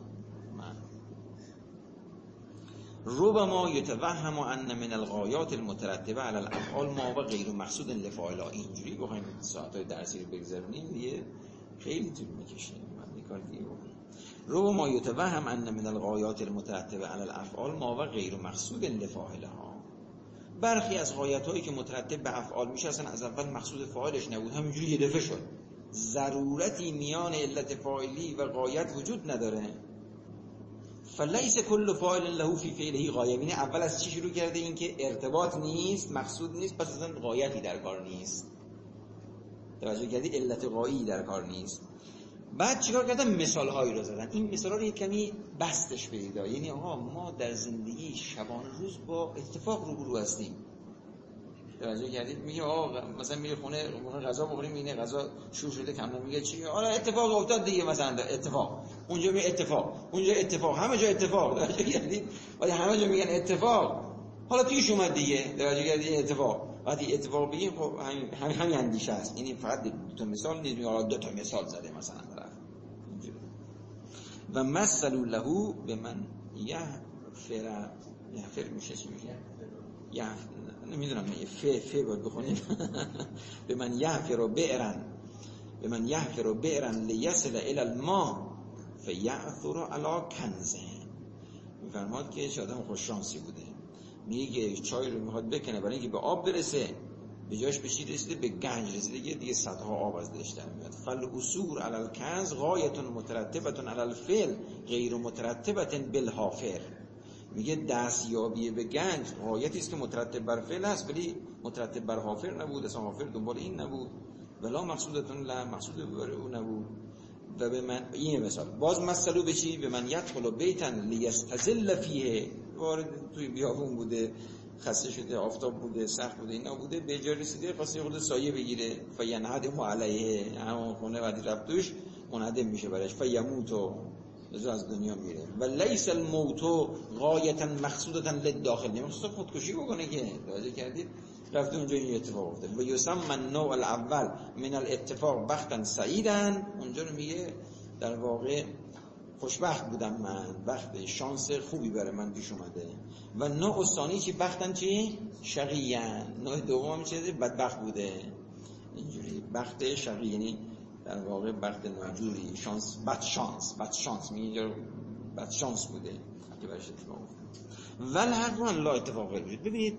ربما یتوهم ان من الغایات المترتبه علی الافعال ما و غیر مقصود لفاعلها. اینجوری بخوایم ساعت‌های درسی رو بگذرونیم دیگه خیلی طول میکشه. من این کار دیگه بکنم. ربما یتوهم ان من الغایات المترتبه علی الافعال ما و غیر مقصود لفاعلها. برخی از غایت‌هایی که مترتب به افعال میشه اصلا از اول مقصود فاعلش نبود، همینجوری یه دفعه شد. ضرورتی میان علت فاعلی و غایت وجود نداره. فلیس کل فاعل له فی فعله غایه. یعنی اول از چی شروع کرده؟ این که ارتباط نیست، مقصود نیست، پس اصلا غایتی در کار نیست. توجه کردی؟ علت غایی در کار نیست. بعد چیکار کردن؟ مثال هایی رو زدن. این مثال ها رو یک کمی بستش بدید. یعنی آقا ما در زندگی شبانه روز با اتفاق روبرو هستیم. توجه کردید؟ میگه آقا مثلا میره خونه غذا بخوریم، اینه غذا شور شده کم نمیگه چی، حالا اتفاق افتاد دیگه، مثلا اتفاق اونجا می اتفاق اونجا اتفاق همه جا اتفاق. توجه کردید؟ ولی همه جا میگن اتفاق، حالا پیش اومد دیگه. توجه کردید؟ اتفاق وقتی اتفاق بگیم خب همین همین اندیشه است. یعنی فقط دو تا مثال نیست، حالا دو تا مثال زده مثلا طرف اینجوری. و مثل له به من یغفر یغفر میشه چی میشه یا نمیدونم نه ف ف باید بخونیم به من یغفر بئرن به من یغفر بئرن لیصل الی الماء فیعثر علی کنزه. میفرماد که چه آدم خوش شانسی بوده، میگه چای رو میخواد بکنه برای اینکه به آب برسه، به جاش بشی رسیده به گنج رسیده دیگه, دیگه صدها آب از دلش در میاد. فالعثور علی الکنز غایه مترتبه علی الفعل غیر مترتبه بالحافر. میگه دستیابی به گنج غایتی است که مترتب بر فعل است ولی مترتب بر حافر نبود، اصلا حافر دنبال این نبود، ولا مقصودتون لا مقصود بر او نبود. و به من این مثال باز مثلو به چی؟ به من یدخل بیتا لیستظل فیه. وارد توی بیابون بوده، خسته شده، آفتاب بوده، سخت بوده، اینا بوده، به جای رسیده خواسته خود سایه بگیره. فینهدم علیه، همون خونه وقتی رفت توش منهدم میشه برش. فیموتو از دنیا میره. و لیس الموت غایتا مقصودتا للداخل. نمیخواد خودکشی بکنه که. توجه کردید؟ رفته اونجا این اتفاق افتاد. و یسمى النوع الاول من الاتفاق بختا سعیدا. اونجا رو میگه در واقع خوشبخت بودم من، بخت شانس خوبی برای من پیش اومده. و نوع ثانی چی؟ بختن چی؟ شقیان. نوع دوم چیه؟ بدبخت بوده. اینجوری بخت شقی یعنی در واقع بخت ناجوری، شانس بد شانس بد شانس میگه بد شانس بوده که برش اتفاق افتاد. ول حق لا اتفاق وجود. ببینید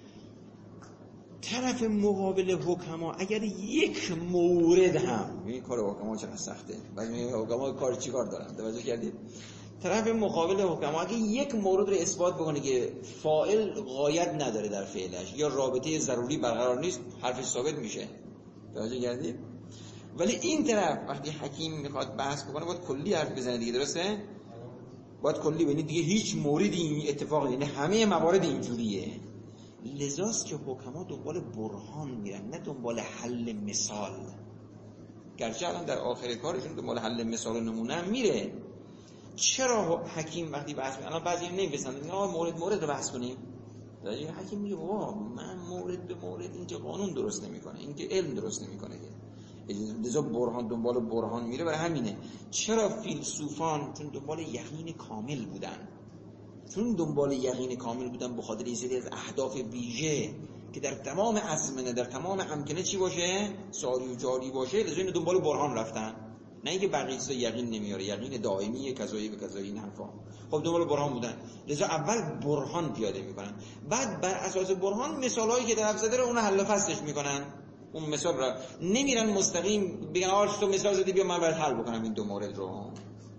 طرف مقابل حکما اگر یک مورد هم، این کار حکما چقدر سخته، بعد میگه حکما کار چیکار دارن؟ توجه کردید؟ طرف مقابل حکما اگر یک مورد رو اثبات بکنه که فاعل غایت نداره در فعلش یا رابطه ضروری برقرار نیست، حرفش ثابت میشه. توجه کردید؟ ولی این طرف وقتی حکیم میخواد بحث بکنه باید کلی حرف بزنه دیگه، درسته؟ باید کلی ببینی دیگه هیچ موردی این اتفاق، یعنی همه موارد اینجوریه. لذاست که حکما دنبال برهان میرن نه دنبال حل مثال. گرچه الان در آخر کارشون دنبال حل مثال و نمونه هم میره، چرا حکیم وقتی بحث می‌کنه، الان بعضی نمی‌پسندن میگن آقا مورد مورد رو بحث کنیم، یه حکیم میگه وا من مورد به مورد اینجا قانون درست نمی‌کنه، اینجا علم درست نمی‌کنه، لذا برهان دنبال برهان میره. برای همینه چرا فیلسوفان چون دنبال یقین کامل بودن، چون دنبال یقین کامل بودن به خاطر یه سری از اهداف ویژه که در تمام ازمنه در تمام امکنه چی باشه ساری و جاری باشه، لذا اینو دنبال برهان رفتن، نه اینکه بقیه چیزا یقین نمیاره، یقین دائمیه کذایی به کذایی این حرفا. خب دنبال برهان بودن، لذا اول برهان پیاده میکنن، بعد بر اساس برهان مثالایی که در حرف زده رو اون حل و فصلش میکنن. اون مثال را نمیرن مستقیم بگن آره تو مثال زدی بیا من برات حل بکنم این دو مورد رو.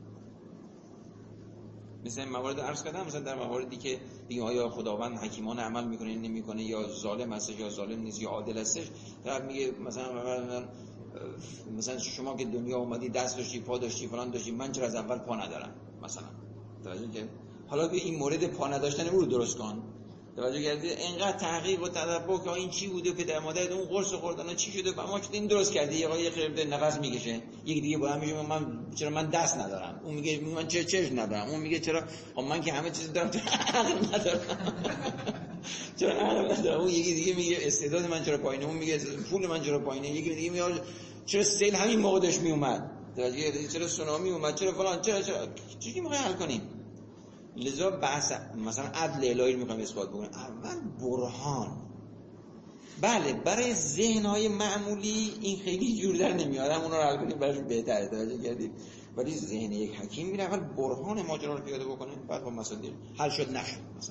مثلا موارد عرض کردم، مثلا در مواردی که بگیم آیا خداوند حکیمانه عمل میکنه نمیکنه، یا ظالم هستش یا ظالم نیست یا عادل هستش، طرف میگه مثلا مثلا شما که دنیا اومدی دست داشتی پا داشتی فلان داشتی، من چرا از اول پا ندارم مثلا، توجه که حالا به این مورد پا نداشتن رو درست کن، توجه کردی اینقدر تحقیق و تدبر که این چی بوده، پدر مادرت اون قرص خوردن چی شده و ما چطور این درست کردی، یه آقا یه خیلی نفس میکشه، یکی دیگه با هم میگه من چرا من دست ندارم، اون میگه من چه چش ندارم، اون میگه چرا من که همه چیز دارم عقل ندارم چرا عقل ندارم، اون یکی دیگه میگه استعداد من چرا پایینه، اون میگه پول من چرا پایینه، یکی دیگه میگه چرا سیل همین موقع داشت میومد، توجه چرا سونامی اومد، چرا فلان، چرا چرا چی میخوای حل کنیم. لذا بحث مثلا عدل الهی رو میخوایم اثبات بکنیم، اول برهان. بله برای ذهن‌های معمولی این خیلی جور در نمیاد، اون رو حل کنیم براش بهتره، توجه کردید، ولی ذهن یک حکیم میره اول برهان ماجرا رو پیاده بکنه، بعد با مسائل حل شد نشد مثلا.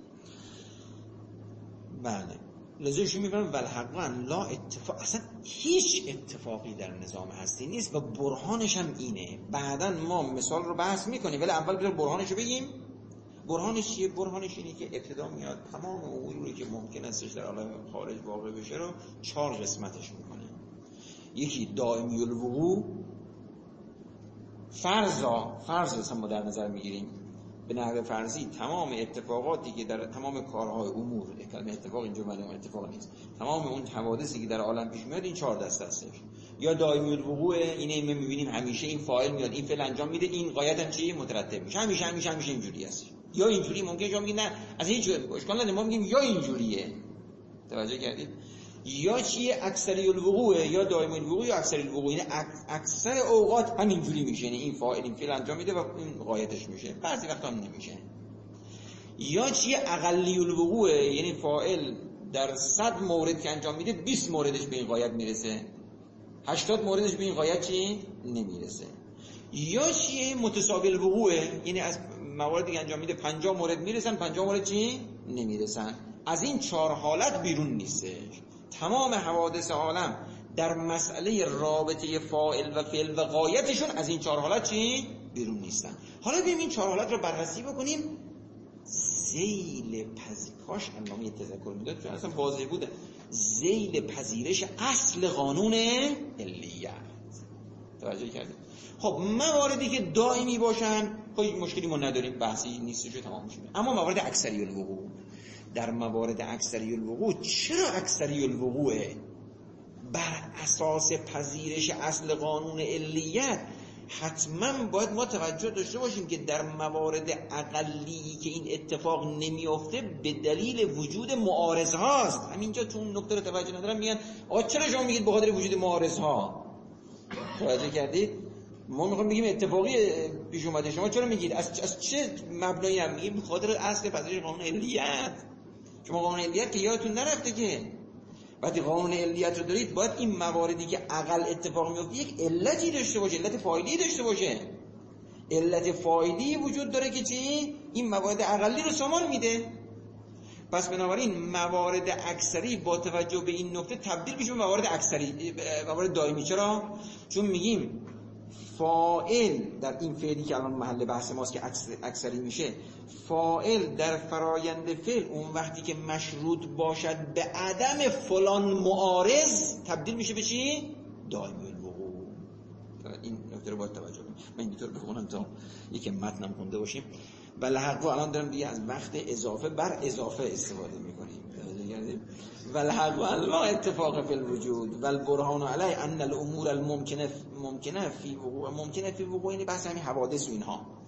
بله لذا ایشون میگن والحق لا اتفاق، اصلا هیچ اتفاقی در نظام هستی نیست و برهانش هم اینه. بعداً ما مثال رو بحث میکنیم ولی اول بذار برهانش رو بگیم. برهانش چیه؟ برهانش اینه که ابتدا میاد تمام اموری که ممکن استش در عالم خارج واقع بشه رو چهار قسمتش میکنه. یکی دائمی الوقوع، فرضا فرض اصلا ما در نظر میگیریم به نحو فرضی تمام اتفاقاتی که در تمام کارهای امور، کلمه اتفاق اینجا معلومه اتفاق نیست، تمام اون حوادثی که در عالم پیش میاد این چهار دسته هستش. یا دائمی الوقوع، اینه ما میبینیم همیشه این فاعل میاد این فعل انجام میده، این غایت هم چیه مترتب میشه، همیشه همیشه همیشه اینجوری است. یا اینجوری ممکنه شما میگید نه از هیچ جوری اشکال نداره، ما میگیم یا اینجوریه، توجه کردید، یا چیه اکثری الوقوع یا دائمی الوقوع یا اکثری الوقوع، یعنی اکثر اوقات همینجوری میشه، یعنی این فاعل این فعل انجام میده و این غایتش میشه، بعضی وقتا هم نمیشه. یا چیه اقلی الوقوع، یعنی فاعل در صد مورد که انجام میده بیست موردش به این غایت میرسه، هشتاد موردش به این غایت چی نمیرسه. یا چیه متساوی الوقوع، یعنی از مواردی که انجام میده پنجاه مورد میرسن پنجاه مورد چی نمیرسن. از این چهار حالت بیرون نیستش. تمام حوادث عالم در مسئله رابطه فاعل و فعل و غایتشون از این چهار حالت چی بیرون نیستن. حالا بیایم این چهار حالت رو بررسی بکنیم. ذیل پذیرش علامه تذکر میداد چون اصلا واضح بوده، ذیل پذیرش اصل قانون علیت. توجه کردید؟ خب مواردی که دائمی باشن خب مشکلی ما نداریم، بحثی نیستش و تمام میشه. اما موارد اکثری الوقوع، در موارد اکثری الوقوع چرا اکثری الوقوعه؟ بر اساس پذیرش اصل قانون علیت حتما باید ما توجه داشته باشیم که در موارد اقلی که این اتفاق نمیافته به دلیل وجود معارض هاست. همینجا تو اون نکته رو توجه ندارم میگن آقا چرا شما میگید به خاطر وجود معارض ها؟ توجه کردید؟ ما میخوام بگیم اتفاقی پیش اومده، شما چرا میگید از, از چه مبنایی هم میگید به خاطر اصل پذیرش قانون علیت؟ شما قانون علیت که یادتون نرفته که وقتی قانون علیت رو دارید باید این مواردی که اقل اتفاق میفته یک علتی داشته باشه، علت فاعلی داشته باشه. علت فاعلی وجود داره که چی؟ این موارد اقلی رو سامان میده. پس بنابراین موارد اکثری با توجه به این نکته تبدیل میشه به موارد اکثری، موارد دائمی. چرا؟ چون میگیم فاعل در این فعلی که الان محل بحث ماست که اکثری میشه، فاعل در فرایند فعل اون وقتی که مشروط باشد به عدم فلان معارض تبدیل میشه به چی؟ دائمی الوقوع. این نکته رو باید توجه کنیم. من اینطور بخونم تا یکی متنم خونده باشیم. والحق الان دارم دیگه از وقت اضافه بر اضافه استفاده میکنیم. والحق لا اتفاق فی الوجود والبرهان علی ان الامور الممکنه ممکنه فی وقوع ممکنه فی وقوع، این بحث همین حوادث و اینها.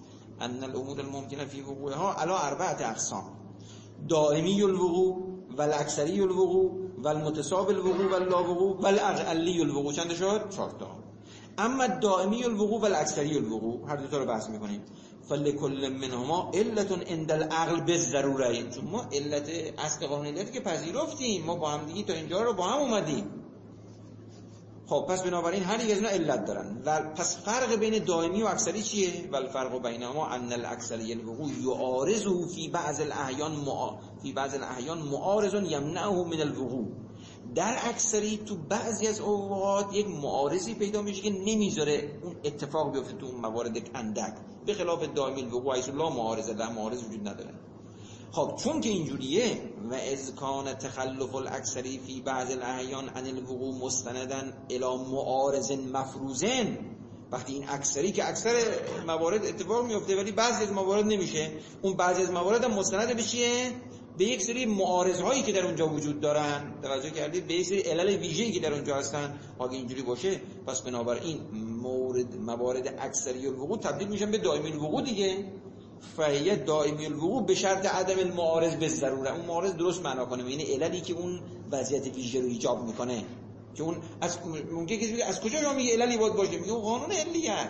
ان الامور الممکنه فی وقوعها علی اربعه اقسام: دائمی الوقوع و الاکثری الوقوع و المتساوی الوقوع و اللا وقوع و الاقلی الوقوع. چند شد؟ چهار تا. اما دائمی الوقوع و الاکثری الوقوع، هر دو تا رو بحث می‌کنیم. فلکل منهما علت عند العقل بالضروره. چون ما علت اصل قانون علتی که پذیرفتیم، ما با هم دیگه تا اینجا رو با هم اومدیم. خب پس بنابراین هر یک از اینا علت دارن. و پس فرق بین دائمی و اکثری چیه؟ و الفرق بینهما ان الاکثری الوقوع یعارض فی بعض الاحیان مع... فی بعض الاحیان معارض یمنعه من الوقوع. در اکثری تو بعضی از اوقات یک معارضی پیدا میشه که نمیذاره اون اتفاق بیفته تو اون موارد اندک، به خلاف دائمی الوقوع ایس لا معارضه، در معارض وجود نداره. خب چون که اینجوریه و اذ کان تخلف الاکثری فی بعض الاحیان عن الوقوع مستندا الی معارض مفروض، وقتی این اکثری که اکثر موارد اتفاق میفته ولی بعضی از موارد نمیشه، اون بعضی از موارد هم مستند به چیه؟ به یک سری معارض هایی که در اونجا وجود دارن. توجه کردید؟ به یک سری علل ویژه‌ای که در اونجا هستن. اگه اینجوری باشه پس بنابراین مورد موارد اکثری الوقوع تبدیل میشن به دائمی الوقوع دیگه. فهیه دائمی الوقوع به شرط عدم المعارض به ضروره. اون معارض درست معنا کنه، یعنی عللی که اون وضعیت ویژه رو ایجاب میکنه. که اون از ممکنه کسی بگه از کجا شما میگه عللی باید باشه؟ میگه قانون علیت.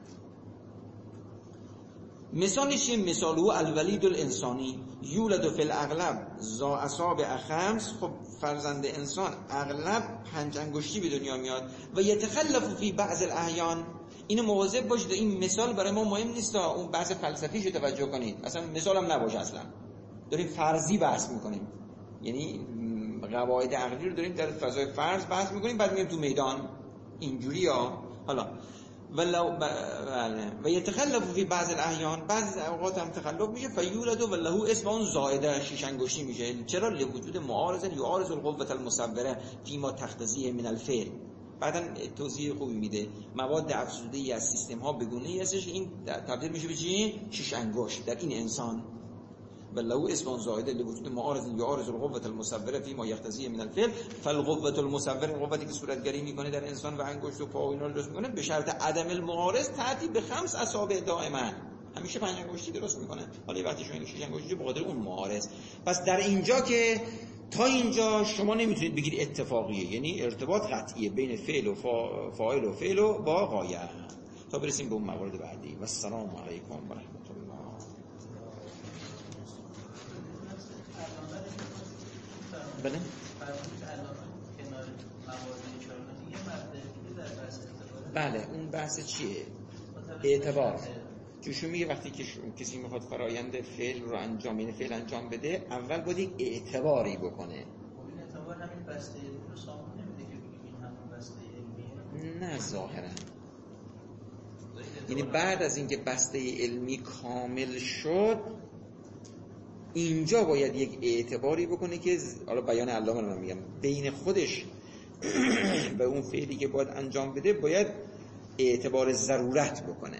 مثالش چیه؟ مثال هو الولید الانسانی یولد فی الاغلب ذا اصابع خمس. خب فرزند انسان اغلب پنج انگشتی به دنیا میاد و یتخلف فی بعض الاحیان. اینو مواظب باشید، این مثال برای ما مهم نیست، اون بحث فلسفیشو توجه کنید، اصلا مثال هم نباشه، اصلا داریم فرضی بحث میکنیم، یعنی قواعد عقلی رو داریم در فضای فرض بحث میکنیم، بعد میایم تو میدان اینجوری ها. حالا ولو بله و یتخلف فی بعض الاحیان، بعضی اوقات هم تخلف میشه. فیولد و له اسم اون زائده، شیش انگشتی میشه. چرا؟ لوجود معارض یعارض القوه المصوره فيما تقتضیه من الفعل. بعدن توضیح خوبی میده. مواد افزوده‌ای از سیستم ها به گونه‌ای هستش که این تبدیل میشه به چی؟ شیش انگشت در این انسان. ولو اسم زائده لوجود معارض یعارض القوه المصوره فيما يقتضي من الفعل. فالقوه المصوره، قوتی که صورتگری میکنه در انسان و انگشت و پا و اینا رو درست میکنه، به شرط عدم المعارض تأتی به خمس اصابع دائما، همیشه پنج انگشتی درست میکنه. حالا وقتی شما شش انگشتی به خاطر اون معارض. پس در اینجا که تا اینجا شما نمیتونید بگید اتفاقیه، یعنی ارتباط قطعیه بین فعل و فاعل و فعل و با غایه. تا برسیم به اون موارد بعدی. و السلام علیکم و رحمت الله. بله بله اون بحث چیه؟ اعتبار. چون میگه وقتی که کسی میخواد فرایند فعل رو انجام، یعنی فعل انجام بده، اول باید یک اعتباری بکنه. این اعتبار همین بسته علمی رو سامان نمیده که بگیم این همون بسته علمیه؟ نه ظاهرا. یعنی بعد از اینکه بسته علمی کامل شد، اینجا باید یک اعتباری بکنه که حالا بیان علامه رو من میگم، بین خودش به اون فعلی که باید انجام بده باید اعتبار ضرورت بکنه.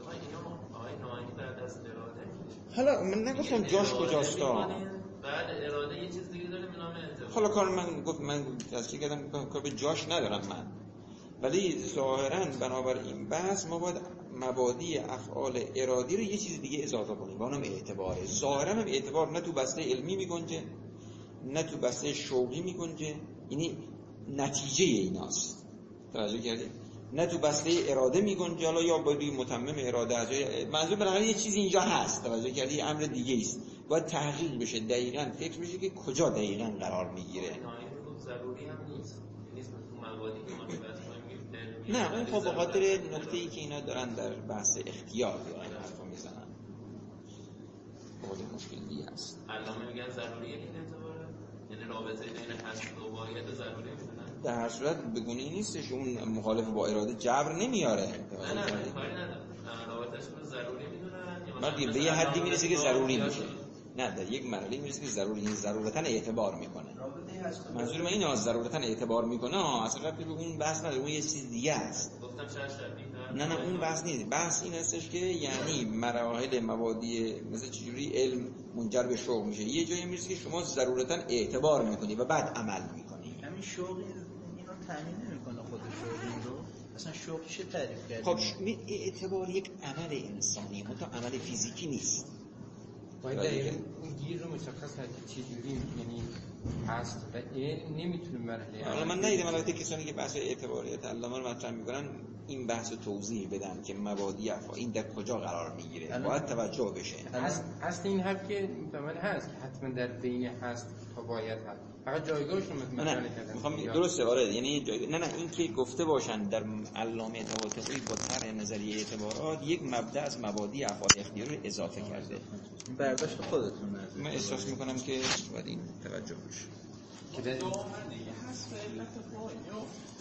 حالا من نگفتم جاش کجاست، بعد اراده یه چیز دیگه داره به نام اعتبار. حالا کار من گفت من تصدیق کردم کار به جاش ندارم من، ولی ظاهرا بنابراین بحث ما باید مبادی افعال ارادی رو یه چیز دیگه اضافه کنیم با نام اعتباره. ظاهرا هم اعتبار نه تو بسته علمی میگنجه نه تو بسته شوقی میگنجه، یعنی نتیجه ایناست. توجه کردید؟ نه تو بسته اراده میگنجه، حالا یا باید متمم اراده از منظور بالاخره یه چیزی اینجا هست. توجه کردید؟ امر دیگه است، باید تحقیق بشه، دقیقاً فکر بشه که کجا دقیقاً قرار میگیره. ضروری هم نیست، نیست تو مبادی که ما بحث کنیم. نه اون خب به خاطر نکته‌ای که اینا دارن در بحث اختیار دارن حرفا میزنن، خود مشکل دیگه است. علامه میگن ضروریه این اعتباره، یعنی رابطه بین حسب و واقعیت ضروری میدونن. در هر صورت بگونه نیستش، اون مخالف با اراده جبر نمیاره. نه نه کاری نداره، رابطه‌اش رو ضروری میدونن. بعد به یه حدی میرسه که ضروری میشه. نه در یک مرحله میرسه که ضروری این ضرورتاً اعتبار میکنه. منظور من اینه ضرورتاً اعتبار میکنه، اصلا ربطی به اون بحث نداره، اون یه چیز دیگه است. گفتم شاید شبیه نه نه اون بحث نیست. بحث این هستش که یعنی مراحل مبادی مثل چجوری علم منجر به شوق میشه، یه جایی میرسه که شما ضرورتاً اعتبار میکنی و بعد عمل میکنی. همین شوق اینو تامین نمیکنه خود شوق این رو. اصلا شوق چه تعریف کردی؟ خب اعتبار یک عمل انسانی منتها عمل فیزیکی نیست. باید دقیقا اون گیر رو مشخص کرد که چجوری یعنی هست و این نمیتونه مرحله. حالا من ندیدم البته کسانی که بحث اعتباریت علامه رو مطرح میکنن این بحث رو توضیح بدن که مبادی افعال این در کجا قرار میگیره، باید توجه بشه. هست هست این حرف که من هست که حتما در بین هست تا باید هست، فقط جایگاهش رو مطرح نکردم. میخوام درسته آره، یعنی جای... نه نه این که گفته باشن در علامه طباطبایی با طرح نظریه اعتبارات یک مبدا از مبادی افعال اختیاری رو اضافه کرده. برداشت خودتون. من احساس میکنم که باید این توجه بشه که در دیگه هست علت فاعل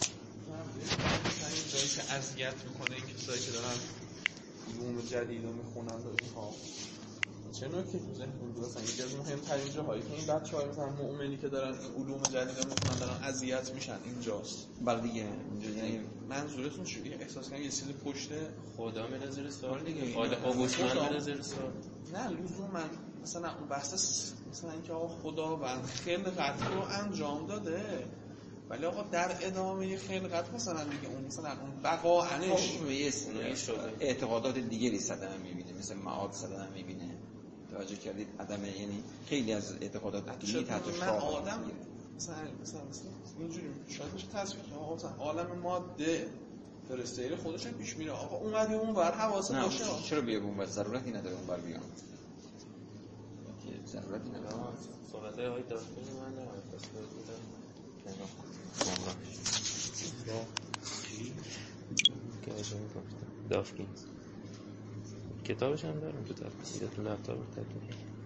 این جایی که اذیت میکنه این کسایی که دارن علوم جدید رو میخونن و اینها چه نوعی تو ذهنتون درستن؟ یکی از مهمترین جاهایی که این بچه‌ها مثلا مؤمنی که دارن علوم جدید رو میخونن دارن اذیت میشن اینجاست. بله دیگه اینجا یعنی منظورتون چیه؟ احساس کنم یه چیزی پشت خدا میره زیر سوال دیگه، خدا آگوستین میره زیر سوال. نه لزوما مثلا اون بحث مثلا اینکه آقا خداوند خلقت رو انجام داده ولی آقا در ادامه خلقت مثلا دیگه اون مثلا اون بقاعنش اعتقادات دیگری صدمه میبینه، مثل معاد صدمه میبینه. توجه کردید عدم یعنی خیلی از اعتقادات عقلی تحت من شعار آدم مثلا مثلا اینجوری شاید بشه تصویر آقا مثلا عالم ماده فرسته‌ای خودش هم پیش میره آقا اومدی اون ور حواست باشه. چرا بیا اون ور؟ ضرورتی نداره اون ور بیان که ضرورتی نداره. صحبت‌های های داخلی من نمی‌خوام تصویر بدم. که اجازه گفتم دافکینز کتابش هم دارم تو تفسیرتون لپتاپ تکمیل